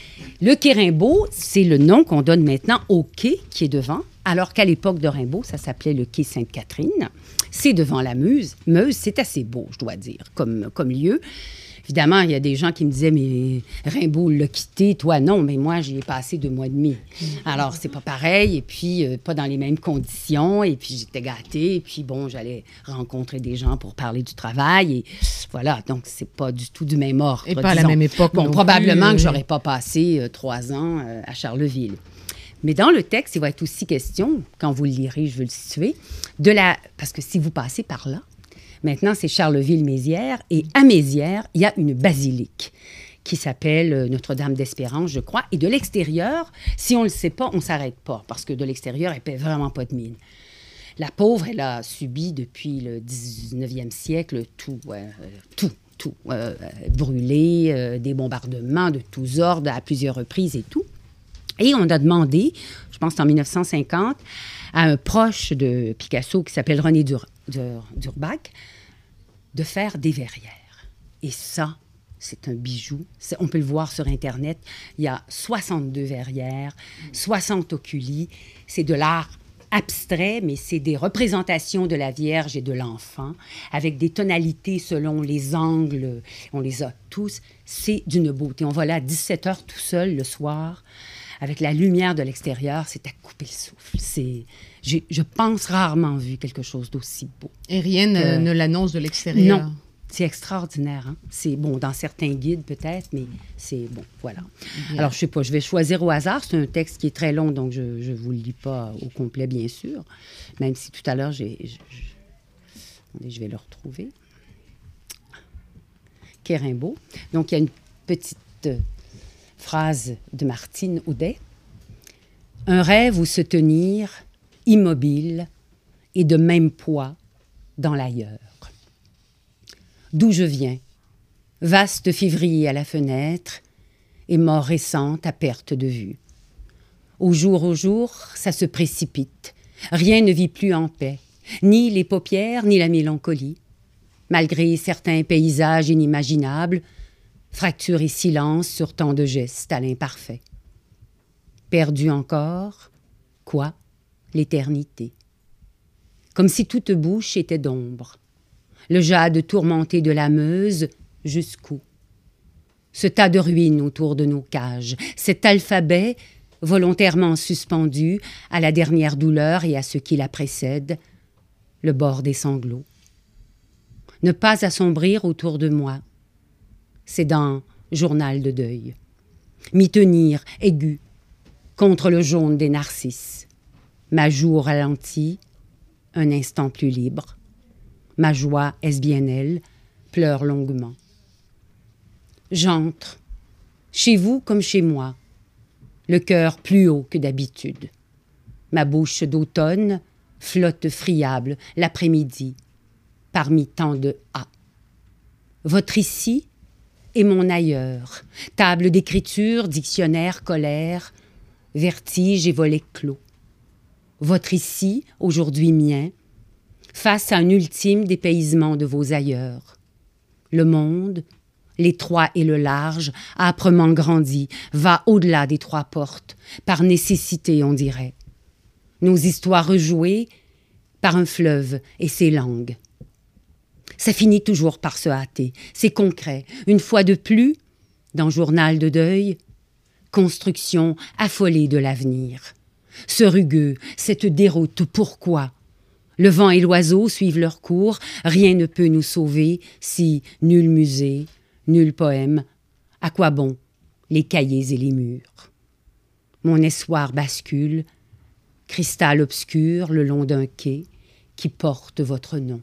Le quai Rimbaud, c'est le nom qu'on donne maintenant au quai qui est devant, alors qu'à l'époque de Rimbaud, ça s'appelait le quai Sainte-Catherine. C'est devant la Meuse. Meuse, c'est assez beau, je dois dire, comme, comme lieu. Évidemment, il y a des gens qui me disaient, mais Rimbaud l'a quitté, toi non, mais moi, j'y ai passé deux mois et demi. Alors, c'est pas pareil, et puis euh, pas dans les mêmes conditions, et puis j'étais gâtée, et puis bon, j'allais rencontrer des gens pour parler du travail, et voilà, donc c'est pas du tout du même ordre. Et pas disons. À la même époque. Bon, probablement plus, que j'aurais pas passé euh, trois ans euh, à Charleville. Mais dans le texte, il va être aussi question, quand vous le lirez, je veux le situer, de la... Parce que si vous passez par là, maintenant, c'est Charleville-Mézières. Et à Mézières, il y a une basilique qui s'appelle Notre-Dame d'Espérance, je crois. Et de l'extérieur, si on ne le sait pas, on ne s'arrête pas, parce que de l'extérieur, elle ne paie vraiment pas de mine. La pauvre, elle a subi depuis le dix-neuvième siècle tout, euh, tout, tout. Euh, brûlé, euh, des bombardements de tous ordres à plusieurs reprises et tout. Et on a demandé, je pense en dix-neuf cent cinquante, à un proche de Picasso qui s'appelle René Dur- Dur- Durbach, de faire des verrières. Et ça, c'est un bijou. C'est, on peut le voir sur Internet. Il y a soixante-deux verrières, soixante oculi. C'est de l'art abstrait, mais c'est des représentations de la Vierge et de l'enfant, avec des tonalités selon les angles. On les a tous. C'est d'une beauté. On va là à dix-sept heures tout seul le soir, avec la lumière de l'extérieur. C'est à couper le souffle. C'est... J'ai, je pense, rarement vu quelque chose d'aussi beau. Et rien que... ne, ne l'annonce de l'extérieur. Non. C'est extraordinaire. Hein? C'est bon, dans certains guides peut-être, mais c'est bon, voilà. Bien. Alors, je sais pas, je vais choisir au hasard. C'est un texte qui est très long, donc je ne vous le lis pas au complet, bien sûr. Même si tout à l'heure, j'ai... Je, je, je vais le retrouver. Quérimbaud. Donc, il y a une petite euh, phrase de Martine Audet. « Un rêve où se tenir, immobile et de même poids dans l'ailleurs. D'où je viens, vaste février à la fenêtre et mort récente à perte de vue. Au jour au jour, ça se précipite. Rien ne vit plus en paix, ni les paupières, ni la mélancolie. Malgré certains paysages inimaginables, fracture et silence sur tant de gestes à l'imparfait. Perdu encore, quoi? L'éternité. Comme si toute bouche était d'ombre. Le jade tourmenté de la Meuse, jusqu'où? Ce tas de ruines autour de nos cages, cet alphabet volontairement suspendu à la dernière douleur et à ce qui la précède, le bord des sanglots. Ne pas assombrir autour de moi, c'est dans Journal de deuil. M'y tenir, aigu, contre le jaune des narcisses. Ma joue ralentie, un instant plus libre. Ma joie, est-ce bien elle, pleure longuement. J'entre, chez vous comme chez moi, le cœur plus haut que d'habitude. Ma bouche d'automne flotte friable l'après-midi, parmi tant de A. Votre ici est mon ailleurs, table d'écriture, dictionnaire, colère, vertige et volet clos. Votre ici, aujourd'hui mien, face à un ultime dépaysement de vos ailleurs. Le monde, l'étroit et le large, âprement grandi, va au-delà des trois portes, par nécessité, on dirait. Nos histoires rejouées par un fleuve et ses langues. Ça finit toujours par se hâter, c'est concret. Une fois de plus, dans Journal de deuil, construction affolée de l'avenir. Ce rugueux, cette déroute, pourquoi? Le vent et l'oiseau suivent leur cours, rien ne peut nous sauver si nul musée, nul poème. À quoi bon les cahiers et les murs? Mon espoir bascule, cristal obscur le long d'un quai qui porte votre nom.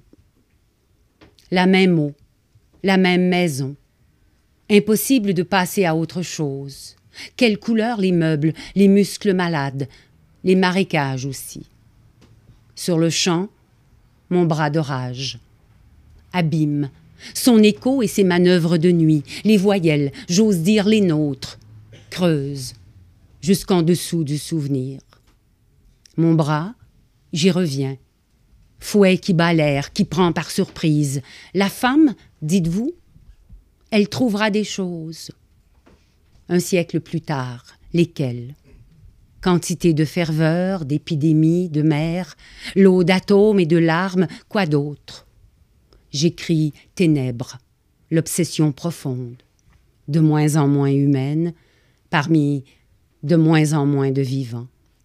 La même eau, la même maison. Impossible de passer à autre chose. Quelle couleur les meubles, les muscles malades, les marécages aussi. Sur le champ, mon bras de rage. Abîme, son écho et ses manœuvres de nuit, les voyelles, j'ose dire les nôtres, creuse, jusqu'en dessous du souvenir. Mon bras, j'y reviens. Fouet qui bat l'air, qui prend par surprise. La femme, dites-vous, elle trouvera des choses. Un siècle plus tard, lesquelles? Quantité de ferveur, d'épidémies, de mer, l'eau d'atomes et de larmes, quoi d'autre? J'écris ténèbres, l'obsession profonde, de moins en moins humaine, parmi de moins en moins de vivants.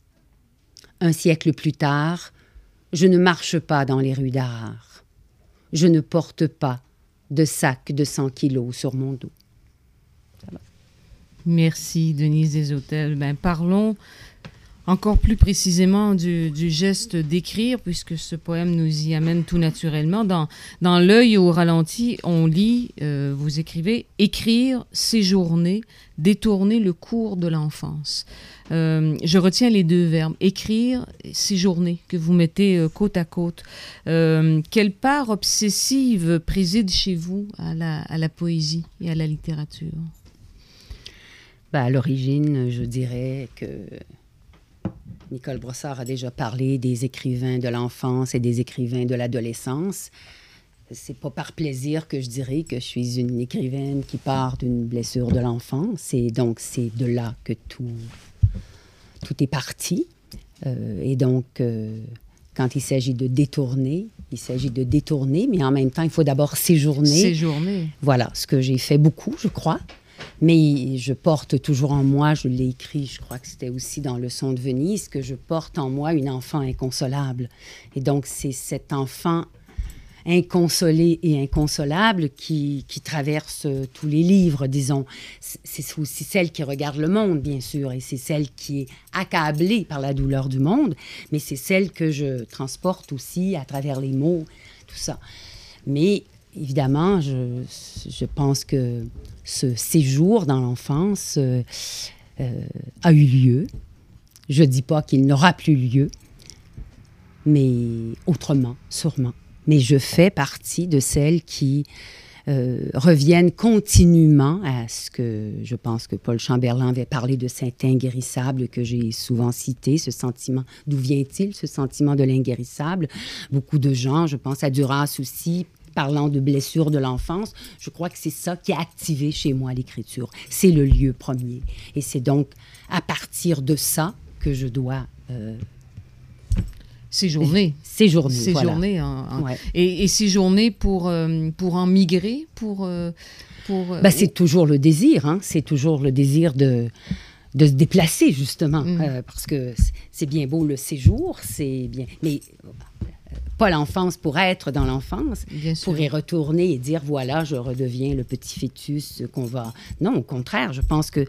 Un siècle plus tard, je ne marche pas dans les rues d'Harare. Je ne porte pas de sac de cent kilos sur mon dos. Merci, Denise Desautels. Ben, parlons Encore plus précisément du, du geste d'écrire, puisque ce poème nous y amène tout naturellement. Dans, dans L'œil au ralenti, on lit, euh, vous écrivez « Écrire, séjourner, détourner le cours de l'enfance ». Euh, je retiens les deux verbes, écrire, séjourner, que vous mettez euh, côte à côte. Euh, quelle part obsessive préside chez vous à la, à la poésie et à la littérature? Ben, à l'origine, je dirais que Nicole Brossard a déjà parlé des écrivains de l'enfance et des écrivains de l'adolescence. C'est pas par plaisir que je dirais que je suis une écrivaine qui part d'une blessure de l'enfance. Et donc, c'est de là que tout, tout est parti. Euh, et donc, euh, quand il s'agit de détourner, il s'agit de détourner, mais en même temps, il faut d'abord séjourner. Séjourner. Voilà, ce que j'ai fait beaucoup, je crois. Mais je porte toujours en moi, je l'ai écrit, je crois que c'était aussi dans Leçons de Venise, que je porte en moi une enfant inconsolable. Et donc, c'est cet enfant inconsolé et inconsolable qui, qui traverse tous les livres, disons. C'est aussi celle qui regarde le monde, bien sûr, et c'est celle qui est accablée par la douleur du monde, mais c'est celle que je transporte aussi à travers les mots, tout ça. Mais évidemment, je, je pense que ce séjour dans l'enfance euh, euh, a eu lieu. Je ne dis pas qu'il n'aura plus lieu, mais autrement, sûrement. Mais je fais partie de celles qui euh, reviennent continuellement à ce que je pense que Paul Chamberlain avait parlé de cet inguérissable que j'ai souvent cité, ce sentiment. D'où vient-il, ce sentiment de l'inguérissable? Beaucoup de gens, je pense à Duras aussi, parlant de blessures de l'enfance, je crois que c'est ça qui a activé chez moi l'écriture. C'est le lieu premier. Et c'est donc à partir de ça que je dois... Euh, séjourner. Séjourner, séjourner voilà. En, en, ouais. Et, et séjourner pour, euh, pour en migrer, pour... Euh, pour ben, c'est toujours le désir, hein? C'est toujours le désir de... de se déplacer, justement, mmh. euh, parce que c'est bien beau le séjour, c'est bien... Mais pas l'enfance pour être dans l'enfance, pour y retourner et dire, voilà, je redeviens le petit fœtus qu'on va... Non, au contraire, je pense que,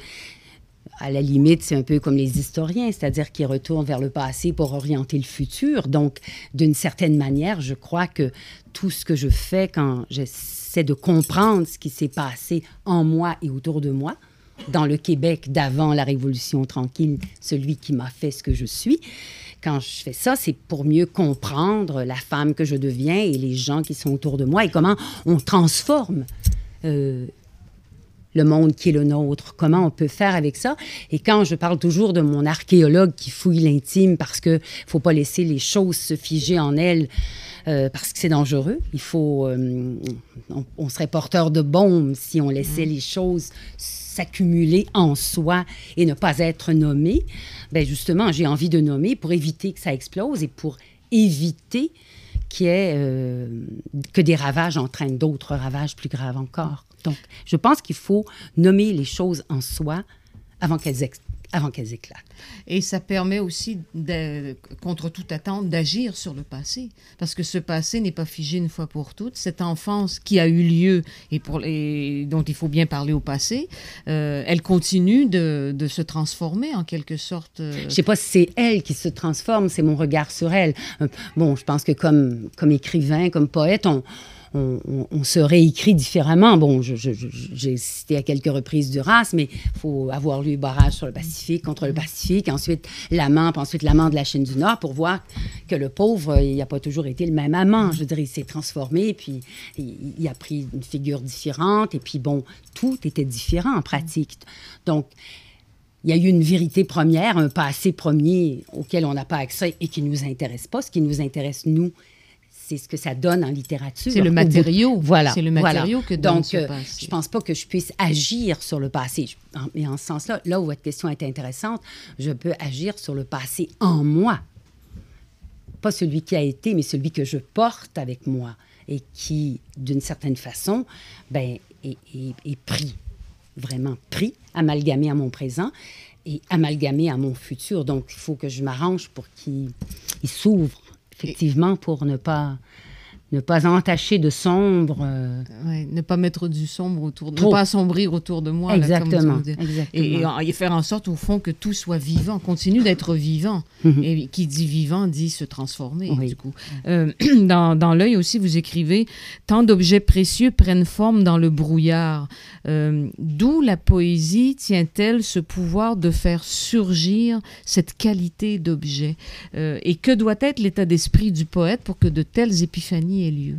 à la limite, c'est un peu comme les historiens, c'est-à-dire qu'ils retournent vers le passé pour orienter le futur. Donc, d'une certaine manière, je crois que tout ce que je fais quand j'essaie de comprendre ce qui s'est passé en moi et autour de moi, dans le Québec d'avant la Révolution tranquille, celui qui m'a fait ce que je suis, quand je fais ça, c'est pour mieux comprendre la femme que je deviens et les gens qui sont autour de moi et comment on transforme euh, le monde qui est le nôtre, comment on peut faire avec ça. Et quand je parle toujours de mon archéologue qui fouille l'intime parce qu'il ne faut pas laisser les choses se figer en elles euh, parce que c'est dangereux, il faut... Euh, on, on serait porteur de bombes si on laissait mmh. les choses s'accumuler en soi et ne pas être nommé. Bien justement, j'ai envie de nommer pour éviter que ça explose et pour éviter qu'il y ait, euh, que des ravages entraînent d'autres ravages plus graves encore. Donc, je pense qu'il faut nommer les choses en soi avant qu'elles, ex- avant qu'elles éclatent. Et ça permet aussi, de, contre toute attente, d'agir sur le passé. Parce que ce passé n'est pas figé une fois pour toutes. Cette enfance qui a eu lieu et, pour, et dont il faut bien parler au passé, euh, elle continue de, de se transformer en quelque sorte. Euh... Je ne sais pas si c'est elle qui se transforme, c'est mon regard sur elle. Bon, je pense que comme, comme écrivain, comme poète, on... On, on, on se réécrit différemment. Bon, je, je, je, j'ai cité à quelques reprises Duras, mais il faut avoir lu Barrage sur le Pacifique, contre le Pacifique, ensuite L'amant, puis ensuite L'amant de la Chine du Nord, pour voir que le pauvre, il n'a pas toujours été le même amant. Je veux dire, il s'est transformé, puis il, il a pris une figure différente, et puis bon, tout était différent en pratique. Donc, il y a eu une vérité première, un passé premier auquel on n'a pas accès et qui ne nous intéresse pas. Ce qui nous intéresse, nous, c'est ce que ça donne en littérature. C'est le matériau. Voilà. C'est le matériau voilà. que donne Donc, ce euh, passé. je ne pense pas que je puisse agir sur le passé. Mais en ce sens-là, là où votre question est intéressante, je peux agir sur le passé en moi. Pas celui qui a été, mais celui que je porte avec moi et qui, d'une certaine façon, ben, est, est, est pris, vraiment pris, amalgamé à mon présent et amalgamé à mon futur. Donc, il faut que je m'arrange pour qu'il il s'ouvre effectivement, pour ne pas ne pas entacher de sombre. Euh... Ouais, ne pas mettre du sombre autour de... Trop. Ne pas assombrir autour de moi. Exactement. Là, comme exactement. Et, et, et faire en sorte, au fond, que tout soit vivant, continue d'être vivant. Mm-hmm. Et qui dit vivant dit se transformer, oui. du coup. Euh, dans, dans l'œil aussi, vous écrivez « Tant d'objets précieux prennent forme dans le brouillard. Euh, » D'où la poésie tient-elle ce pouvoir de faire surgir cette qualité d'objet? Euh, et que doit être l'état d'esprit du poète pour que de telles épiphanies aient lieu?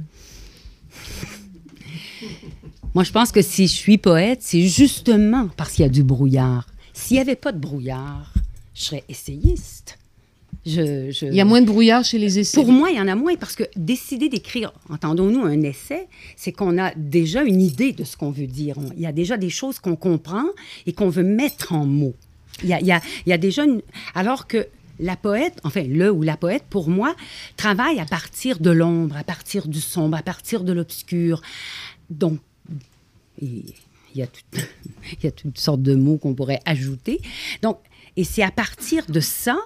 Moi, je pense que si je suis poète, c'est justement parce qu'il y a du brouillard. S'il n'y avait pas de brouillard, je serais essayiste. Je, je... Il y a moins de brouillard chez les essais. Pour moi, il y en a moins parce que décider d'écrire, entendons-nous, un essai, c'est qu'on a déjà une idée de ce qu'on veut dire. On, il y a déjà des choses qu'on comprend et qu'on veut mettre en mots. Il y a, il y a, il y a déjà une... Alors que la poète, enfin, le ou la poète, pour moi, travaille à partir de l'ombre, à partir du sombre, à partir de l'obscur. Donc, il y a, tout, il y a toutes sortes de mots qu'on pourrait ajouter. Donc, et c'est à partir de ça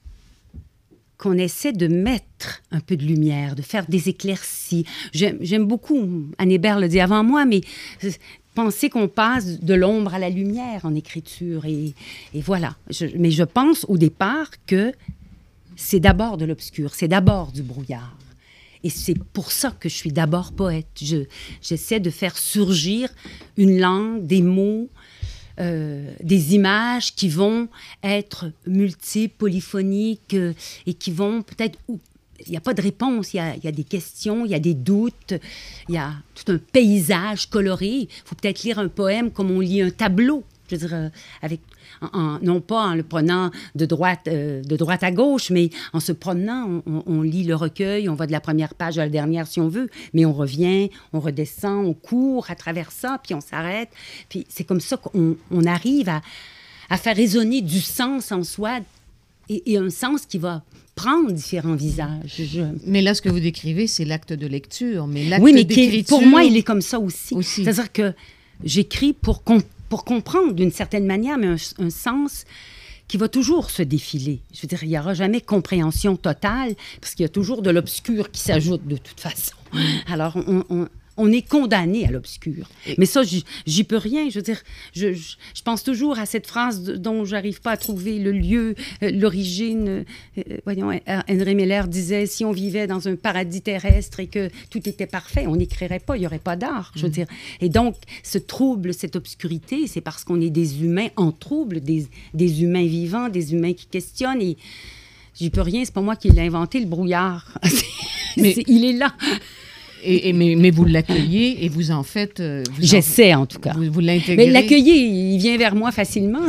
qu'on essaie de mettre un peu de lumière, de faire des éclaircies. J'aime, j'aime beaucoup, Anne Hébert le dit avant moi, mais penser qu'on passe de l'ombre à la lumière en écriture. Et, et voilà. Je, mais je pense au départ que c'est d'abord de l'obscur, c'est d'abord du brouillard. Et c'est pour ça que je suis d'abord poète. Je, j'essaie de faire surgir une langue, des mots, euh, des images qui vont être multiples, polyphoniques euh, et qui vont peut-être... Il n'y a pas de réponse, il y a, il y a des questions, il y a des doutes, il y a tout un paysage coloré. Il faut peut-être lire un poème comme on lit un tableau, je veux dire, euh, avec, en, en, non pas en le prenant de droite, euh, de droite à gauche, mais en se promenant, on, on, on lit le recueil, on va de la première page à la dernière si on veut, mais on revient, on redescend, on court à travers ça, puis on s'arrête. Puis c'est comme ça qu'on on arrive à, à faire résonner du sens en soi et, et un sens qui va prendre différents visages. Je... Mais là, ce que vous décrivez, c'est l'acte de lecture. Mais l'acte oui, mais d'écriture... pour moi, il est comme ça aussi. aussi. C'est-à-dire que j'écris pour, comp- pour comprendre d'une certaine manière, mais un, un sens qui va toujours se défiler. Je veux dire, il n'y aura jamais compréhension totale, parce qu'il y a toujours de l'obscur qui s'ajoute de toute façon. Alors, on... on On est condamné à l'obscur. Mais ça, j'y, j'y peux rien. Je veux dire, je, je, je pense toujours à cette phrase de, dont j'arrive pas à trouver le lieu, euh, l'origine. Euh, voyons, Henry Miller disait, si on vivait dans un paradis terrestre et que tout était parfait, on n'écrirait pas, il n'y aurait pas d'art, je veux dire. Et donc, ce trouble, cette obscurité, c'est parce qu'on est des humains en trouble, des, des humains vivants, des humains qui questionnent. Et j'y peux rien, c'est pas moi qui l'ai inventé, le brouillard. Mais c'est, il est là. Et, et, mais, mais vous l'accueillez et vous en faites... Euh, vous J'essaie, en, en tout cas. Vous, vous l'intégrez. Mais l'accueillir, il vient vers moi facilement.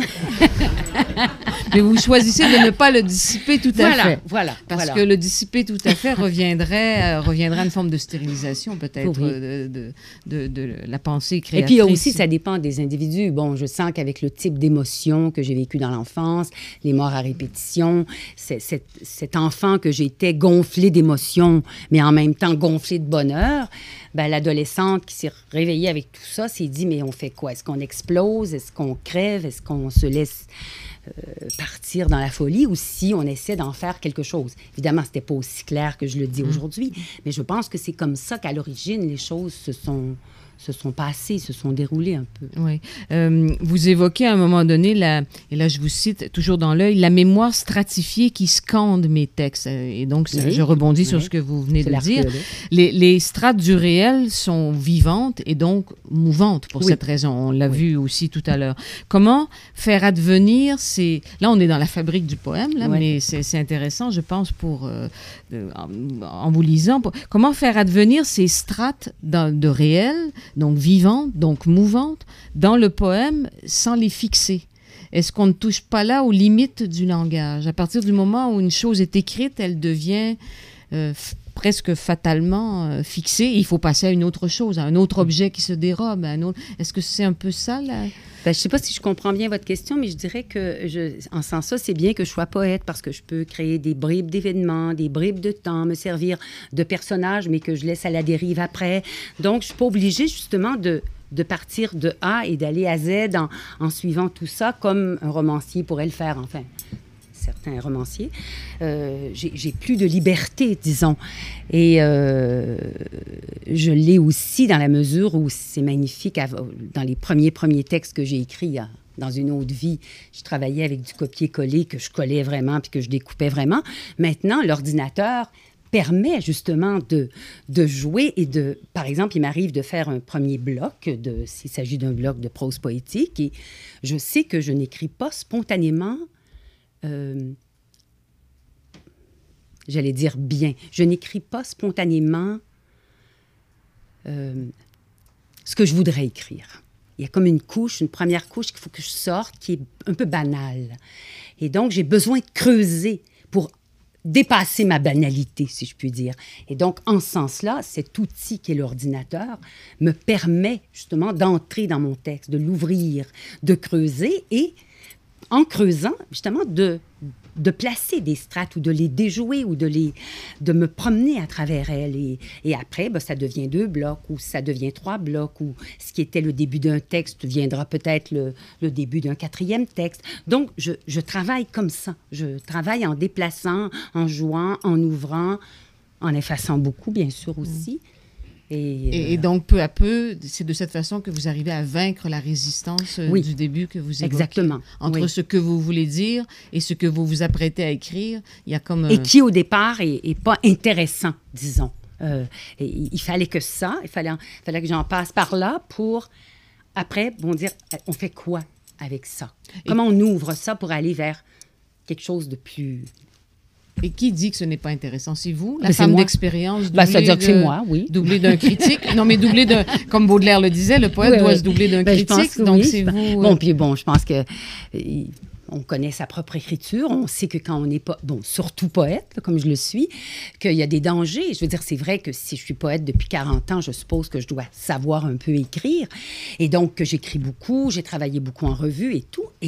Mais vous choisissez de ne pas le dissiper tout à voilà, fait. Voilà, Parce voilà. que le dissiper tout à fait reviendrait, euh, reviendrait à une forme de stérilisation, peut-être, oui. de, de, de, de la pensée créatrice. Et puis aussi, ça dépend des individus. Bon, je sens qu'avec le type d'émotion que j'ai vécu dans l'enfance, les morts à répétition, c'est, c'est, cet enfant que j'étais gonflé d'émotions, mais en même temps gonflé de bonheur, ben, l'adolescente qui s'est réveillée avec tout ça s'est dit, mais on fait quoi? Est-ce qu'on explose? Est-ce qu'on crève? Est-ce qu'on se laisse euh, partir dans la folie? Ou si on essaie d'en faire quelque chose? Évidemment, c'était pas aussi clair que je le dis mmh. aujourd'hui, mais je pense que c'est comme ça qu'à l'origine, les choses se sont... se sont passées, se sont déroulées un peu. Oui. Euh, vous évoquez à un moment donné, la, et là je vous cite toujours dans l'œil, la mémoire stratifiée qui scande mes textes. Et donc, ça, oui. je rebondis oui. sur ce que vous venez C'est de dire. Les, les strates du réel sont vivantes et donc mouvantes pour oui. cette raison. On l'a oui. vu aussi tout à l'heure. Comment faire advenir ces... Là, on est dans la fabrique du poème, là, oui. mais c'est, c'est intéressant, je pense, pour euh, en, en vous lisant. Pour... Comment faire advenir ces strates dans, de réel, donc vivantes, donc mouvantes, dans le poème, sans les fixer? Est-ce qu'on ne touche pas là aux limites du langage? À partir du moment où une chose est écrite, elle devient euh, f- presque fatalement euh, fixée. Il faut passer à une autre chose, à un autre objet qui se dérobe. À un autre... Est-ce que c'est un peu ça, là? Ben, je ne sais pas si je comprends bien votre question, mais je dirais que, je, en ce sens, ça, c'est bien que je sois poète parce que je peux créer des bribes d'événements, des bribes de temps, me servir de personnages, mais que je laisse à la dérive après. Donc, je ne suis pas obligée, justement, de... de partir de A et d'aller à Z en, en suivant tout ça comme un romancier pourrait le faire, enfin. certains romanciers, euh, j'ai, j'ai plus de liberté, disons. Et euh, je l'ai aussi dans la mesure où c'est magnifique. Dans les premiers, premiers textes que j'ai écrits, dans une autre vie, je travaillais avec du copier-coller que je collais vraiment puis que je découpais vraiment. Maintenant, l'ordinateur permet justement de, de jouer et de... Par exemple, il m'arrive de faire un premier bloc, de, s'il s'agit d'un bloc de prose poétique, et je sais que je n'écris pas spontanément, euh, j'allais dire bien, je n'écris pas spontanément euh, ce que je voudrais écrire. Il y a comme une couche, une première couche qu'il faut que je sorte, qui est un peu banale. Et donc, j'ai besoin de creuser pour dépasser ma banalité, si je puis dire. Et donc, en ce sens-là, cet outil qui est l'ordinateur me permet justement d'entrer dans mon texte, de l'ouvrir, de creuser et, en creusant, justement, de, de placer des strates ou de les déjouer ou de, les, de me promener à travers elles. Et, et après, ben, ça devient deux blocs ou ça devient trois blocs ou ce qui était le début d'un texte deviendra peut-être le, le début d'un quatrième texte. Donc, je, je travaille comme ça. Je travaille en déplaçant, en jouant, en ouvrant, en effaçant beaucoup, bien sûr, aussi. Mmh. Et, et, et donc, peu à peu, c'est de cette façon que vous arrivez à vaincre la résistance oui. du début que vous évoquez. Exactement. Entre oui. ce que vous voulez dire et ce que vous vous apprêtez à écrire, il y a comme... Et qui, au départ, est, est pas intéressant, disons. Euh, et, il fallait que ça, il fallait, il fallait que j'en passe par là pour, après, bon, dire, on fait quoi avec ça? Et comment on ouvre ça pour aller vers quelque chose de plus... Et qui dit que ce n'est pas intéressant? C'est vous, la ben femme d'expérience, ben, ça veut dire que c'est moi, oui. doublée d'un critique. Non, mais doublée d'un... Comme Baudelaire le disait, le poète oui, doit oui. se doubler d'un ben, critique. Donc, oui. c'est vous... Bon, puis bon, je pense que... On connaît sa propre écriture. On sait que quand on n'est pas... Bon, surtout poète, là, comme je le suis, qu'il y a des dangers. Je veux dire, c'est vrai que si je suis poète depuis quarante ans, je suppose que je dois savoir un peu écrire. Et donc, que j'écris beaucoup, j'ai travaillé beaucoup en revue et tout. Et,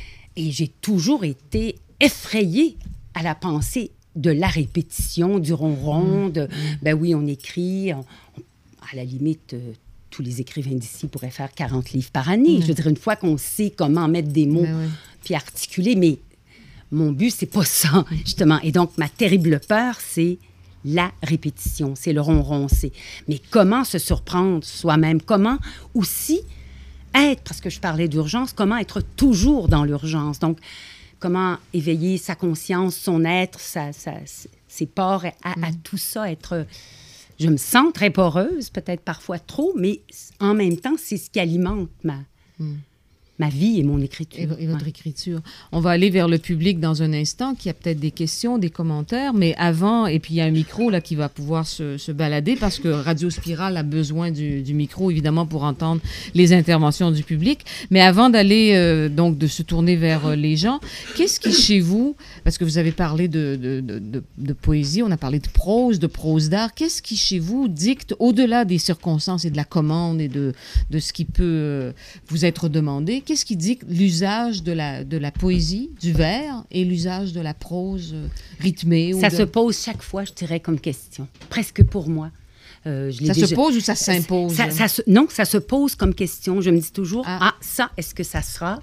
et j'ai toujours été effrayée à la pensée de la répétition, du ronron, de, ben oui, on écrit, on, on, à la limite, euh, tous les écrivains d'ici pourraient faire quarante livres par année. Mmh. Je veux dire, une fois qu'on sait comment mettre des mots, ben oui. puis articuler, mais mon but, c'est pas ça, justement. Et donc, ma terrible peur, c'est la répétition, c'est le ronron, c'est... Mais comment se surprendre soi-même? Comment aussi être, parce que je parlais d'urgence, comment être toujours dans l'urgence? Donc, comment éveiller sa conscience, son être, sa, sa, ses pores, à, à tout ça, être... Je me sens très poreuse, peut-être parfois trop, mais en même temps, c'est ce qui alimente ma, mm. ma vie et mon écriture. Et, et votre ouais. écriture. On va aller vers le public dans un instant, qui a peut-être des questions, des commentaires, mais avant, et puis il y a un micro là qui va pouvoir se, se balader, parce que Radio Spirale a besoin du, du micro, évidemment, pour entendre les interventions du public. Mais avant d'aller, euh, donc, de se tourner vers euh, les gens, qu'est-ce qui, chez vous, parce que vous avez parlé de, de, de, de, de poésie, on a parlé de prose, de prose d'art, qu'est-ce qui, chez vous, dicte, au-delà des circonstances et de la commande et de, de ce qui peut euh, vous être demandé, qu'est-ce qui dit l'usage de la, de la poésie, du vers, et l'usage de la prose euh, rythmée? Ça ou de... se pose chaque fois, je dirais, comme question. Presque pour moi. Euh, je ça déjà... se pose ou ça s'impose? Ça, ça se... Non, ça se pose comme question. Je me dis toujours, ah, ah ça, est-ce que ça sera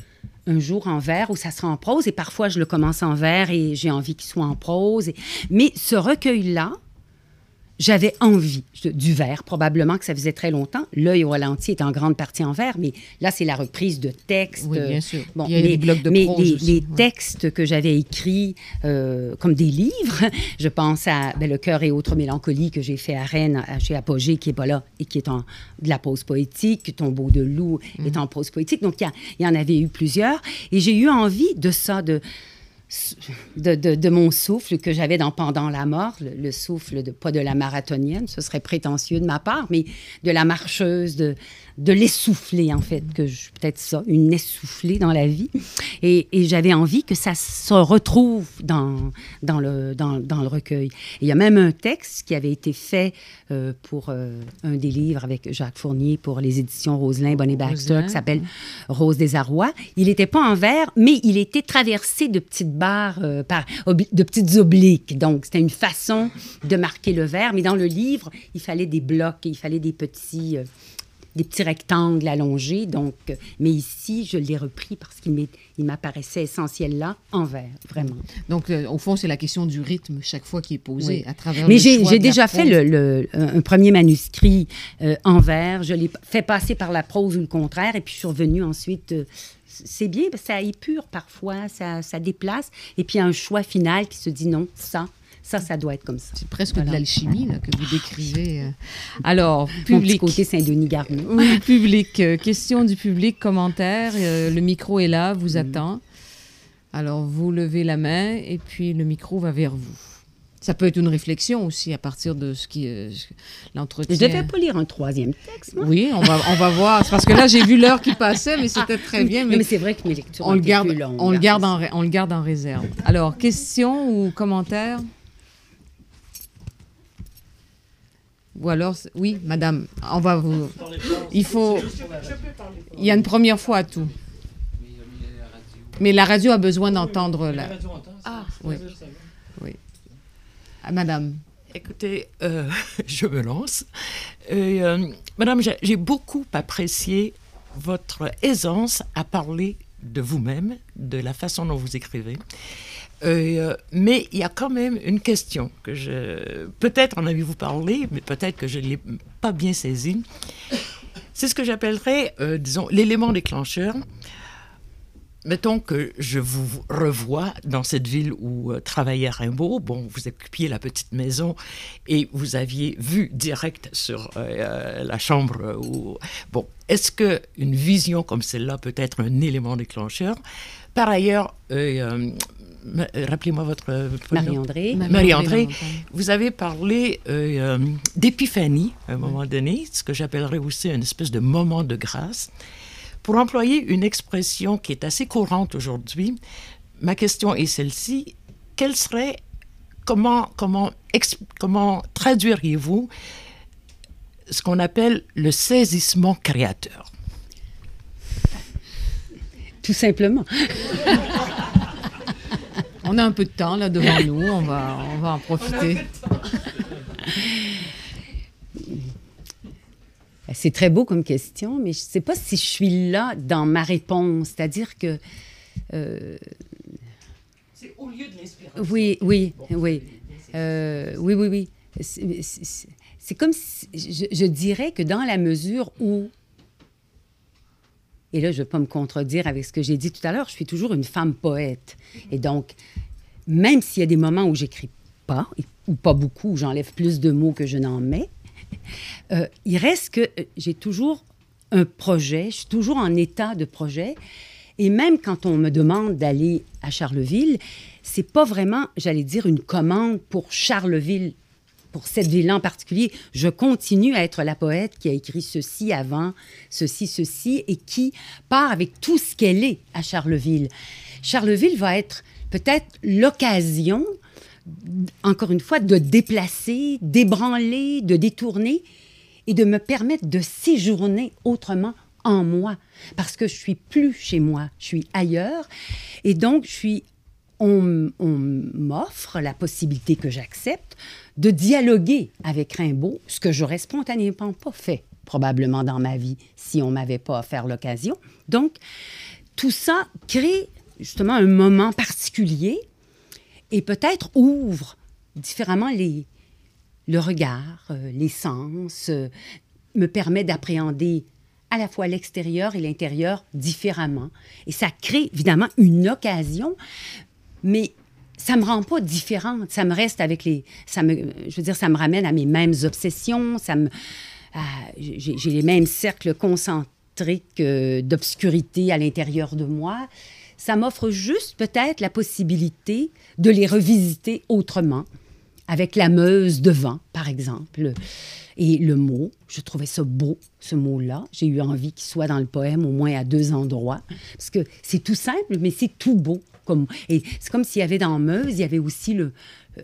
un jour en vers ou ça sera en prose? Et parfois, je le commence en vers et j'ai envie qu'il soit en prose. Et... Mais ce recueil-là, j'avais envie du vers, probablement que ça faisait très longtemps. L'œil au ralenti est en grande partie en vers, mais là, c'est la reprise de textes. Oui, bien sûr. Bon, il y a mais, des blocs de mais prose les, aussi. les ouais. textes que j'avais écrits euh, comme des livres, je pense à ben, Le cœur et autres mélancolies que j'ai fait à Rennes, à, chez Apogée, qui n'est pas là et qui est en, de la prose poétique. Tombeau de loup mm. est en prose poétique. Donc, il y, y en avait eu plusieurs. Et j'ai eu envie de ça, de... De, de, de mon souffle que j'avais dans Pendant la mort, le, le souffle, de, pas de la marathonienne, ce serait prétentieux de ma part, mais de la marcheuse, de, de l'essoufflée, en fait, que je, peut-être ça, une essoufflée dans la vie. Et, et j'avais envie que ça se retrouve dans, dans, le, dans, dans le recueil. Et il y a même un texte qui avait été fait euh, pour euh, un des livres avec Jacques Fournier pour les éditions Rosselin, Bonnet Baxter, qui s'appelle Rose des Arrois. Il n'était pas en vers, mais il était traversé de petites barres, euh, par, de petites obliques. Donc, c'était une façon de marquer le vers. Mais dans le livre, il fallait des blocs, il fallait des petits... Euh, des petits rectangles allongés. Donc, euh, mais ici, je l'ai repris parce qu'il m'est, il m'apparaissait essentiel là, en vert, vraiment. Donc, euh, au fond, c'est la question du rythme chaque fois qui est posée Oui. à travers Mais le j'ai, choix j'ai de la déjà prose. fait le, le, un premier manuscrit euh, en vers. Je l'ai fait passer par la prose ou le contraire, et puis je suis revenue ensuite... Euh, c'est bien, parce que ça épure parfois, ça, ça déplace. Et puis, il y a un choix final qui se dit non, ça, ça, ça doit être comme ça. C'est presque Voilà. de l'alchimie là, que vous décrivez. euh. Alors, Mon petit public. côté Saint-Denis Garneau. Oui, public. Euh, question du public, commentaire. Euh, le micro est là, vous attend. Alors, vous levez la main et puis le micro va vers vous. Ça peut être une réflexion aussi à partir de ce qui euh, l'entretien. Je ne devais pas lire un troisième texte, moi. Oui, on va, on va voir. C'est parce que là, j'ai vu l'heure qui passait, mais c'était très bien. Non, Mais, mais c'est vrai que mes lectures on, ont le été garde, plus longues. on, le garde hein. en, ré- on le garde en réserve. Alors, question ou commentaire? Ou alors, c'est- oui, madame, on va vous... Il faut... Il y a une première fois à tout. Mais la radio a besoin d'entendre la... Ah, Oui. Oui. Ah, madame. écoutez, euh, je me lance. Et, euh, madame, j'ai, j'ai beaucoup apprécié votre aisance à parler de vous-même, de la façon dont vous écrivez. Euh, mais il y a quand même une question que je... Peut-être en avez-vous parlé, mais peut-être que je ne l'ai pas bien saisie. C'est ce que j'appellerais, euh, disons, l'élément déclencheur. Mettons que je vous revois dans cette ville où euh, travaillait Rimbaud. Bon, vous occupiez la petite maison et vous aviez vu direct sur euh, la chambre. Où... Bon, est-ce qu'une vision comme celle-là peut être un élément déclencheur? Par ailleurs, euh, euh, rappelez-moi votre prénom. Marie-André. Marie-André, vous avez parlé euh, euh, d'épiphanie à un moment donné, ce que j'appellerais aussi une espèce de moment de grâce. Pour employer une expression qui est assez courante aujourd'hui, ma question est celle-ci. Quelle serait, comment, comment, exp, comment traduiriez-vous ce qu'on appelle le saisissement créateur? Tout simplement. On a un peu de temps là devant nous, on va, on va en profiter. C'est très beau comme question, mais je ne sais pas si je suis là dans ma réponse. C'est-à-dire que... Euh, c'est au lieu de l'inspiration. Oui, oui, oui. Euh, oui, oui, oui. C'est, c'est, c'est comme si... Je, je dirais que dans la mesure où... Et là, je ne vais pas me contredire avec ce que j'ai dit tout à l'heure, je suis toujours une femme poète. Et donc, même s'il y a des moments où j'écris pas, ou pas beaucoup, où j'enlève plus de mots que je n'en mets, Euh, il reste que euh, j'ai toujours un projet, je suis toujours en état de projet. Et même quand on me demande d'aller à Charleville, c'est pas vraiment, j'allais dire, une commande pour Charleville, pour cette ville-là en particulier. Je continue à être la poète qui a écrit ceci avant, ceci, ceci, et qui part avec tout ce qu'elle est à Charleville. Charleville va être peut-être l'occasion, encore une fois, de déplacer, d'ébranler, de détourner et de me permettre de séjourner autrement en moi. Parce que je suis plus chez moi, je suis ailleurs. Et donc, je suis, on, on m'offre la possibilité que j'accepte de dialoguer avec Rimbaud, ce que j'aurais spontanément pas fait, probablement dans ma vie, si on m'avait pas offert l'occasion. Donc, tout ça crée justement un moment particulier et peut-être ouvre différemment les, le regard, euh, les sens, euh, me permet d'appréhender à la fois l'extérieur et l'intérieur différemment. Et ça crée évidemment une occasion, mais ça ne me rend pas différente. Ça me reste avec les... Ça me, je veux dire, ça me ramène à mes mêmes obsessions, ça me, à, j'ai, j'ai les mêmes cercles concentriques euh, d'obscurité à l'intérieur de moi. Ça m'offre juste peut-être la possibilité de les revisiter autrement, avec la Meuse devant, par exemple. Et le mot, je trouvais ça beau, ce mot-là. J'ai eu envie qu'il soit dans le poème au moins à deux endroits, parce que c'est tout simple, mais c'est tout beau. Comme, et c'est comme s'il y avait dans Meuse, il y avait aussi le... Euh,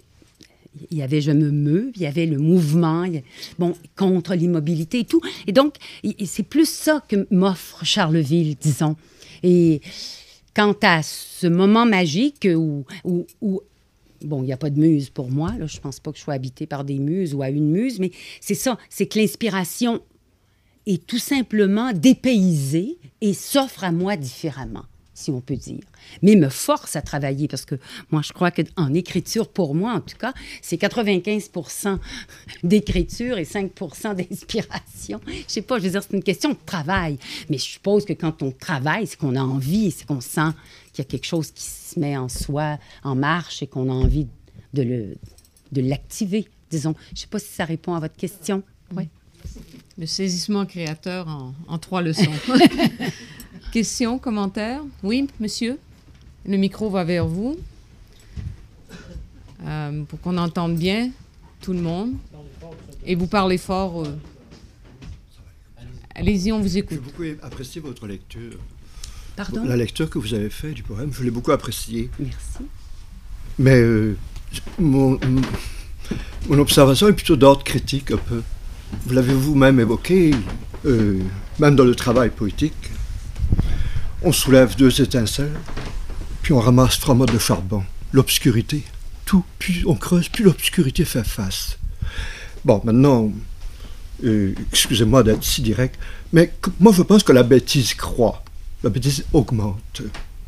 il y avait Je me meus, il y avait le mouvement, il y a, bon, contre l'immobilité et tout. Et donc, et c'est plus ça que m'offre Charleville, disons. Et quant à ce moment magique où, où, où bon, il n'y a pas de muse pour moi, là, je ne pense pas que je sois habitée par des muses ou à une muse, mais c'est ça, c'est que l'inspiration est tout simplement dépaysé et s'offre à moi différemment, si on peut dire. Mais me force à travailler parce que moi, je crois qu'en écriture, pour moi en tout cas, c'est quatre-vingt-quinze pour cent d'écriture et cinq pour cent d'inspiration. Je sais pas, je veux dire, c'est une question de travail. Mais je suppose que quand on travaille, c'est qu'on a envie, c'est qu'on sent qu'il y a quelque chose qui se met en soi, en marche et qu'on a envie de, le, de l'activer, disons. Je sais pas si ça répond à votre question. Oui. Le saisissement créateur en, en trois leçons. Questions, commentaires? Oui, monsieur? Le micro va vers vous. Euh, pour qu'on entende bien tout le monde. Et vous parlez fort. Euh... Allez-y, on vous écoute. J'ai beaucoup apprécié votre lecture. Pardon? La lecture que vous avez faite du poème, je l'ai beaucoup appréciée. Merci. Mais euh, mon, mon observation est plutôt d'ordre critique un peu. Vous l'avez vous-même évoqué, euh, même dans le travail poétique. On soulève deux étincelles, puis on ramasse trois mottes de charbon. L'obscurité, tout, puis on creuse, puis l'obscurité fait face. Bon, maintenant, euh, excusez-moi d'être si direct, mais que, moi je pense que la bêtise croît, la bêtise augmente.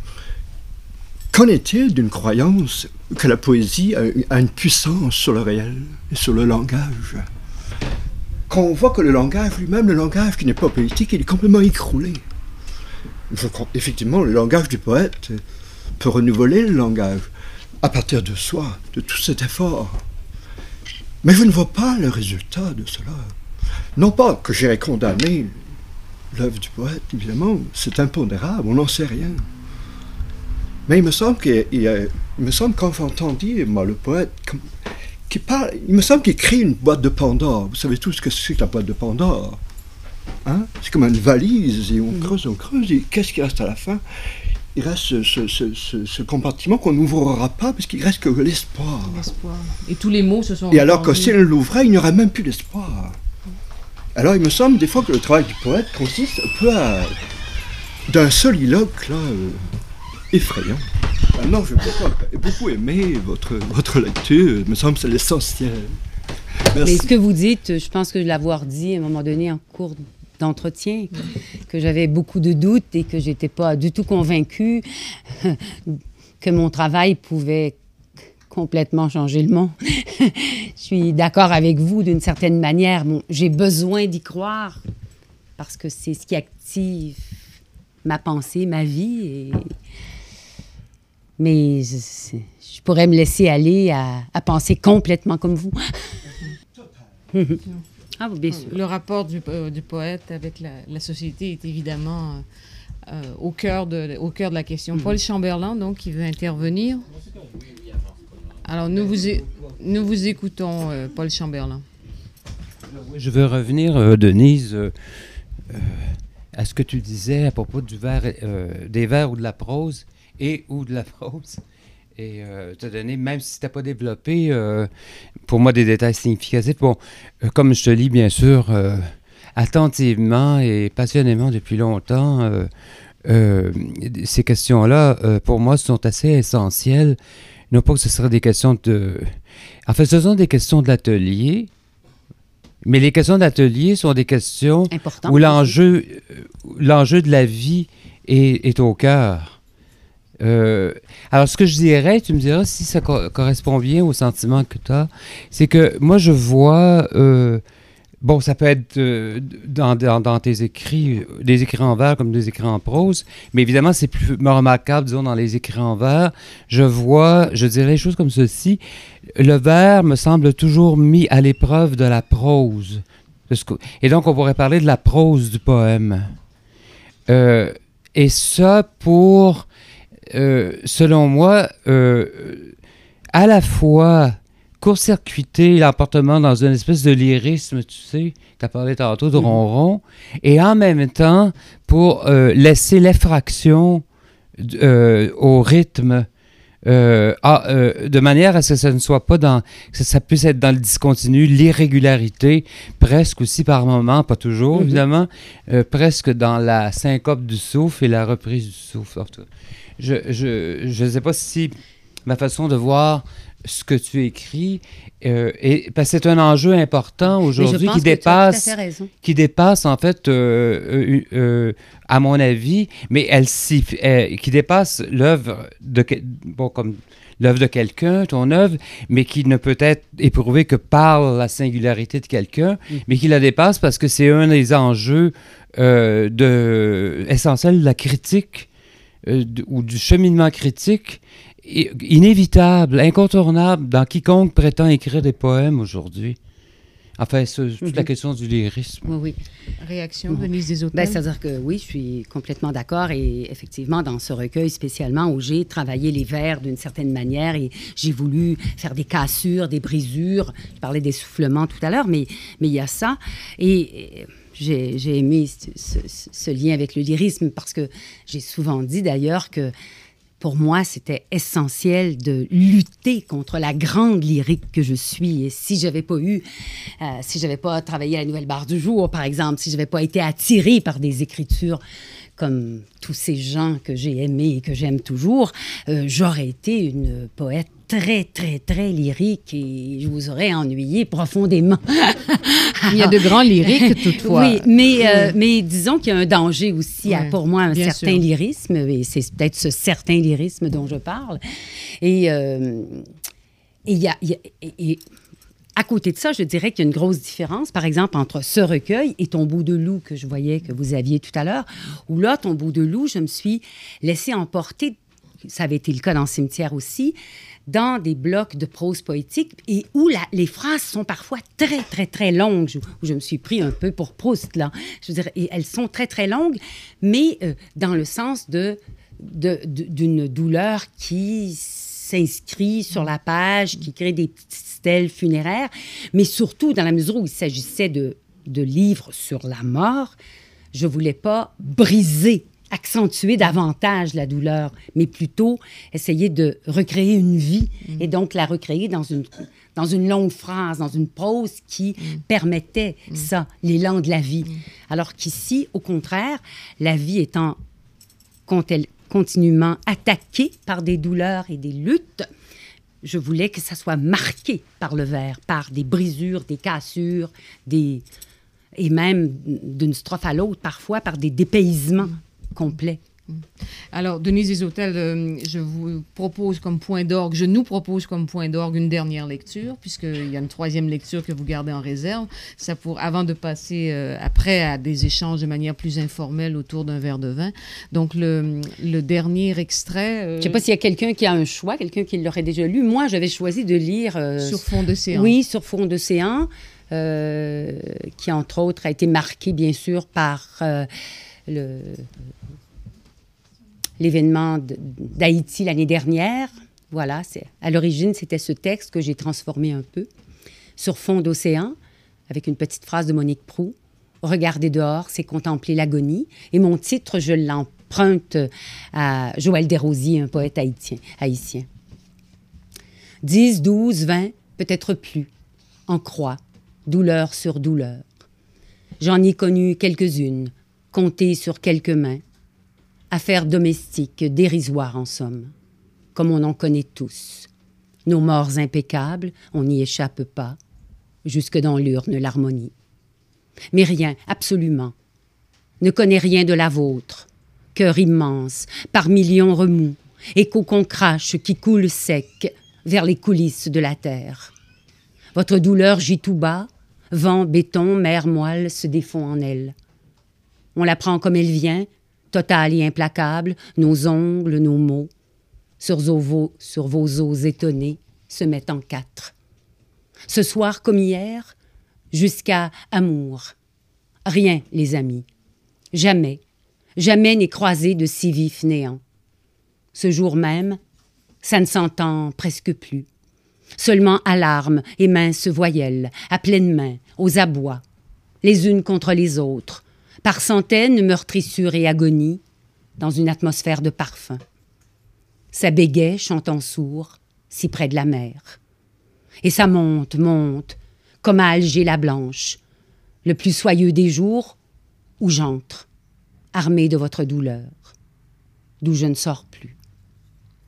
Qu'en est-il d'une croyance que la poésie a, a une puissance sur le réel et sur le langage? Quand on voit que le langage lui-même, le langage qui n'est pas poétique, il est complètement écroulé. Je crois, effectivement, le langage du poète peut renouveler le langage à partir de soi, de tout cet effort. Mais je ne vois pas le résultat de cela. Non pas que j'irais condamner l'œuvre du poète, évidemment, c'est impondérable, on n'en sait rien. Mais il me semble qu'il il, il me semble quand j'entends dire, moi, le poète, comme, qui parle, il me semble qu'il crée une boîte de Pandore. Vous savez tous ce que c'est que la boîte de Pandore. Hein? C'est comme une valise, et on creuse, on creuse, et qu'est-ce qui reste à la fin? Il reste ce, ce, ce, ce, ce compartiment qu'on n'ouvrira pas, parce qu'il reste que l'espoir. L'espoir. Et tous les mots se sont... Et alors que si on l'ouvrait, il n'y aurait même plus d'espoir. Alors il me semble des fois que le travail du poète consiste un peu à... d'un soliloque, là, euh, effrayant. Maintenant, j'ai beaucoup, beaucoup aimé votre, votre lecture, il me semble que c'est l'essentiel. Merci. Mais ce que vous dites, je pense que l'avoir dit à un moment donné en cours d'entretien, que j'avais beaucoup de doutes et que j'étais pas du tout convaincue que mon travail pouvait complètement changer le monde. Je suis d'accord avec vous d'une certaine manière. Bon, j'ai besoin d'y croire parce que c'est ce qui active ma pensée, ma vie. Et... Mais je, je pourrais me laisser aller à, à penser complètement comme vous. Ah, bien sûr. Le rapport du, euh, du poète avec la, la société est évidemment euh, au, cœur de, au cœur de la question. Mm-hmm. Paul Chamberlain, donc, qui veut intervenir. Alors, nous vous, é- nous vous écoutons, euh, Paul Chamberlain. Je veux revenir, euh, Denise, euh, euh, à ce que tu disais à propos du vers, euh, des vers ou de la prose et ou de la prose. Et euh, te donner, même si tu n'as pas développé, euh, pour moi, des détails significatifs. Bon, euh, comme je te lis, bien sûr, euh, attentivement et passionnément depuis longtemps, euh, euh, ces questions-là, euh, pour moi, sont assez essentielles. Non pas que ce seraient des questions de... En fait, ce sont des questions de l'atelier, mais les questions d'atelier sont des questions important, où l'enjeu, l'enjeu de la vie est, est au cœur. Euh, alors, ce que je dirais, tu me diras si ça co- correspond bien au sentiment que tu as, c'est que moi, je vois, euh, bon, ça peut être euh, dans, dans, dans tes écrits, des écrits en vers comme des écrits en prose, mais évidemment, c'est plus remarquable, disons, dans les écrits en vers. Je vois, je dirais les choses comme ceci. Le vers me semble toujours mis à l'épreuve de la prose. Et donc, on pourrait parler de la prose du poème. Euh, et ça, pour... Euh, selon moi, euh, à la fois court-circuiter l'emportement dans une espèce de lyrisme, tu sais, tu as parlé tantôt de ronron, et en même temps pour euh, laisser l'effraction euh, au rythme, euh, à, euh, de manière à ce que ça ne soit pas dans, que ça puisse être dans le discontinu, l'irrégularité, presque aussi par moments, pas toujours mm-hmm. évidemment, euh, presque dans la syncope du souffle et la reprise du souffle. Je je je sais pas si ma façon de voir ce que tu écris, euh, et, parce que c'est un enjeu important aujourd'hui qui dépasse, qui dépasse en fait, euh, euh, euh, à mon avis, mais elle, euh, qui dépasse l'œuvre de, bon, comme l'œuvre de quelqu'un, ton œuvre, mais qui ne peut être éprouvée que par la singularité de quelqu'un, mmh. mais qui la dépasse parce que c'est un des enjeux euh, de, essentiels de la critique euh, de, ou du cheminement critique, inévitable, incontournable dans quiconque prétend écrire des poèmes aujourd'hui. Enfin, c'est toute mm-hmm. la question du lyrisme. Oui, oui. Réaction, mm-hmm. Denise Desautels? Ben, c'est-à-dire que oui, je suis complètement d'accord. Et effectivement, dans ce recueil spécialement où j'ai travaillé les vers d'une certaine manière et j'ai voulu faire des cassures, des brisures. Je parlais d'essoufflement tout à l'heure, mais mais il y a ça. Et... et J'ai, j'ai aimé ce, ce, ce lien avec le lyrisme parce que j'ai souvent dit d'ailleurs que pour moi, c'était essentiel de lutter contre la grande lyrique que je suis. Et si je n'avais pas eu, euh, si je n'avais pas travaillé à la Nouvelle Barre du Jour, par exemple, si je n'avais pas été attirée par des écritures comme tous ces gens que j'ai aimés et que j'aime toujours, euh, j'aurais été une poète très, très, très lyrique et je vous aurais ennuyé profondément. Il y a de grands lyriques, toutefois. Oui, mais, euh, mais disons qu'il y a un danger aussi, ouais, à, pour moi, un certain sûr. lyrisme, et c'est peut-être ce certain lyrisme dont je parle. Et euh, il y a... Y a et, à côté de ça, je dirais qu'il y a une grosse différence, par exemple, entre ce recueil et Ton bout de loup que je voyais que vous aviez tout à l'heure, où là, Ton bout de loup, je me suis laissée emporter, ça avait été le cas dans Cimetière aussi, dans des blocs de prose poétique et où la, les phrases sont parfois très, très, très longues, où je me suis pris un peu pour Proust, là. Je veux dire, et elles sont très, très longues, mais euh, dans le sens de, de, de, d'une douleur qui s'inscrit sur la page, qui crée des petites stèles funéraires, mais surtout dans la mesure où il s'agissait de, de livres sur la mort, je ne voulais pas briser, accentuer davantage la douleur, mais plutôt essayer de recréer une vie mmh. et donc la recréer dans une, dans une longue phrase, dans une prose qui mmh. permettait mmh. ça, l'élan de la vie. Mmh. Alors qu'ici, au contraire, la vie étant continuellement attaquée par des douleurs et des luttes, je voulais que ça soit marqué par le vers, par des brisures, des cassures, des... et même d'une strophe à l'autre, parfois par des dépaysements mmh. complets. Alors, Denise Desautels, euh, je vous propose comme point d'orgue, je nous propose comme point d'orgue une dernière lecture, puisqu'il y a une troisième lecture que vous gardez en réserve. Ça pour, avant de passer euh, après à des échanges de manière plus informelle autour d'un verre de vin. Donc, le, le dernier extrait... Euh... Je ne sais pas s'il y a quelqu'un qui a un choix, quelqu'un qui l'aurait déjà lu. Moi, j'avais choisi de lire... Euh, Sur fond d'océan. Oui, Sur fond d'océan, euh, qui, entre autres, a été marqué, bien sûr, par... Euh, le... l'événement d'Haïti l'année dernière. Voilà, c'est, à l'origine, c'était ce texte que j'ai transformé un peu. Sur fond d'océan, avec une petite phrase de Monique Proulx. « Regarder dehors, c'est contempler l'agonie. » Et mon titre, je l'emprunte à Joël Desrosiers, un poète haïtien. haïtien. dix, douze, vingt, peut-être plus, en croix, douleur sur douleur. J'en ai connu quelques-unes, comptées sur quelques mains. Affaires domestiques, dérisoires en somme, comme on en connaît tous. Nos morts impeccables, on n'y échappe pas, jusque dans l'urne l'harmonie. Mais rien, absolument, ne connaît rien de la vôtre. Cœur immense, par millions remous, écho qu'on crache qui coule sec vers les coulisses de la terre. Votre douleur gît tout bas, vent, béton, mer, moelle se défont en elle. On la prend comme elle vient, totale et implacable, nos ongles, nos mots, sur vos, sur vos os étonnés, se mettent en quatre. Ce soir comme hier, jusqu'à amour. Rien, les amis. Jamais, jamais n'est croisé de si vif néant. Ce jour même, ça ne s'entend presque plus. Seulement alarmes et minces voyelles, à pleine main, aux abois, les unes contre les autres, par centaines, meurtrissures et agonies, dans une atmosphère de parfum. Ça bégaie, chantant sourd, si près de la mer. Et ça monte, monte, comme à Alger-la-Blanche, le plus soyeux des jours, où j'entre, armée de votre douleur, d'où je ne sors plus.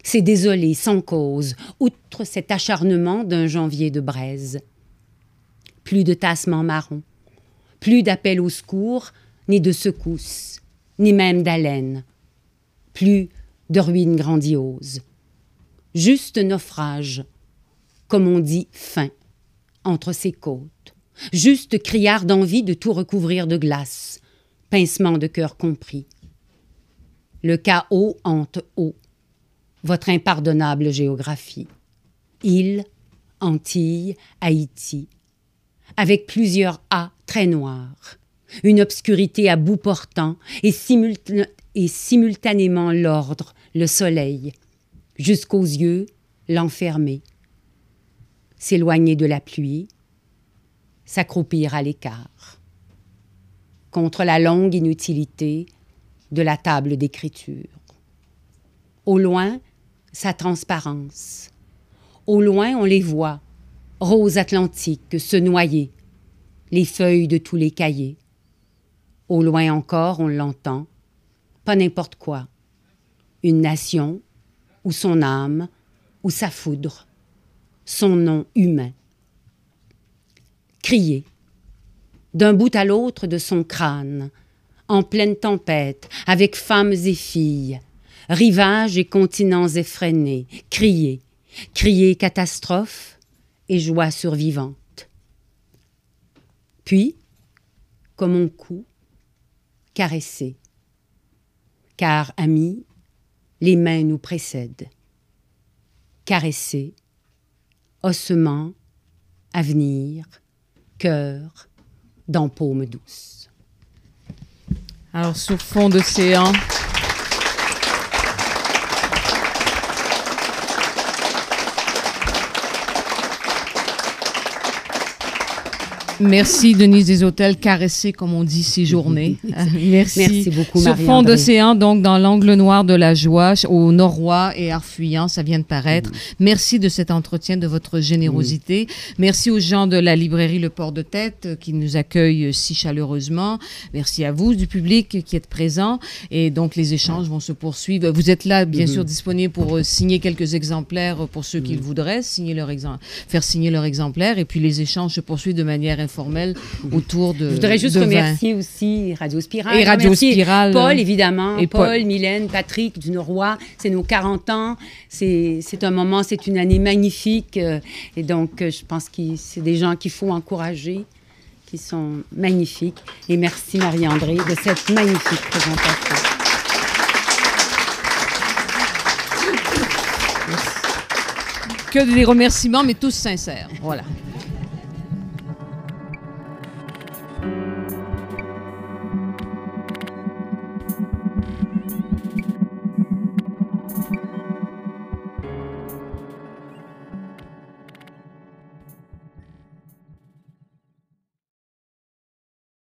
C'est désolé, sans cause, outre cet acharnement d'un janvier de braise. Plus de tassements marrons, plus d'appels au secours, ni de secousses, ni même d'haleine. Plus de ruines grandioses. Juste naufrage, comme on dit fin, entre ces côtes. Juste criard d'envie de tout recouvrir de glace, pincement de cœur compris. Le chaos hante haut, votre impardonnable géographie. Île, Antilles, Haïti, avec plusieurs A très noirs, une obscurité à bout portant et, simultan- et simultanément l'ordre, le soleil, jusqu'aux yeux, l'enfermer, s'éloigner de la pluie, s'accroupir à l'écart, contre la longue inutilité de la table d'écriture. Au loin, sa transparence. Au loin, on les voit, roses atlantiques, se noyer, les feuilles de tous les cahiers. Au loin encore, on l'entend, pas n'importe quoi. Une nation, ou son âme, ou sa foudre, son nom humain. Crier, d'un bout à l'autre de son crâne, en pleine tempête, avec femmes et filles, rivages et continents effrénés, crier, crier catastrophe et joie survivante. Puis, comme on cou, caresser, car, amis, les mains nous précèdent. Caresser, ossements, avenir, cœur, dans paume douce. Alors, sur fond d'océan, merci Denise Desautels, caressée comme on dit séjourner. Merci. Merci beaucoup Sur Marie-André. fond d'océan, donc dans l'angle noir de la joie, au Noroît et Arfuyant, ça vient de paraître. Mmh. Merci de cet entretien, de votre générosité. Mmh. Merci aux gens de la librairie Le Port de Tête qui nous accueillent si chaleureusement. Merci à vous du public qui êtes présents et donc les échanges vont se poursuivre. Vous êtes là bien mmh. sûr disponible pour signer quelques exemplaires pour ceux mmh. qui le voudraient, signer leur exem- faire signer leur exemplaire et puis les échanges se poursuivent de manière informelle autour de. Je voudrais juste de remercier vin. aussi Radio Spirale. Et Radio Spirale. Paul, évidemment. Et Paul, Paul, Mylène, Patrick du Noroît. C'est nos quarante ans. C'est, c'est un moment, c'est une année magnifique. Et donc, je pense que c'est des gens qu'il faut encourager, qui sont magnifiques. Et merci Marie-André de cette magnifique présentation. Que des remerciements, mais tous sincères. Voilà.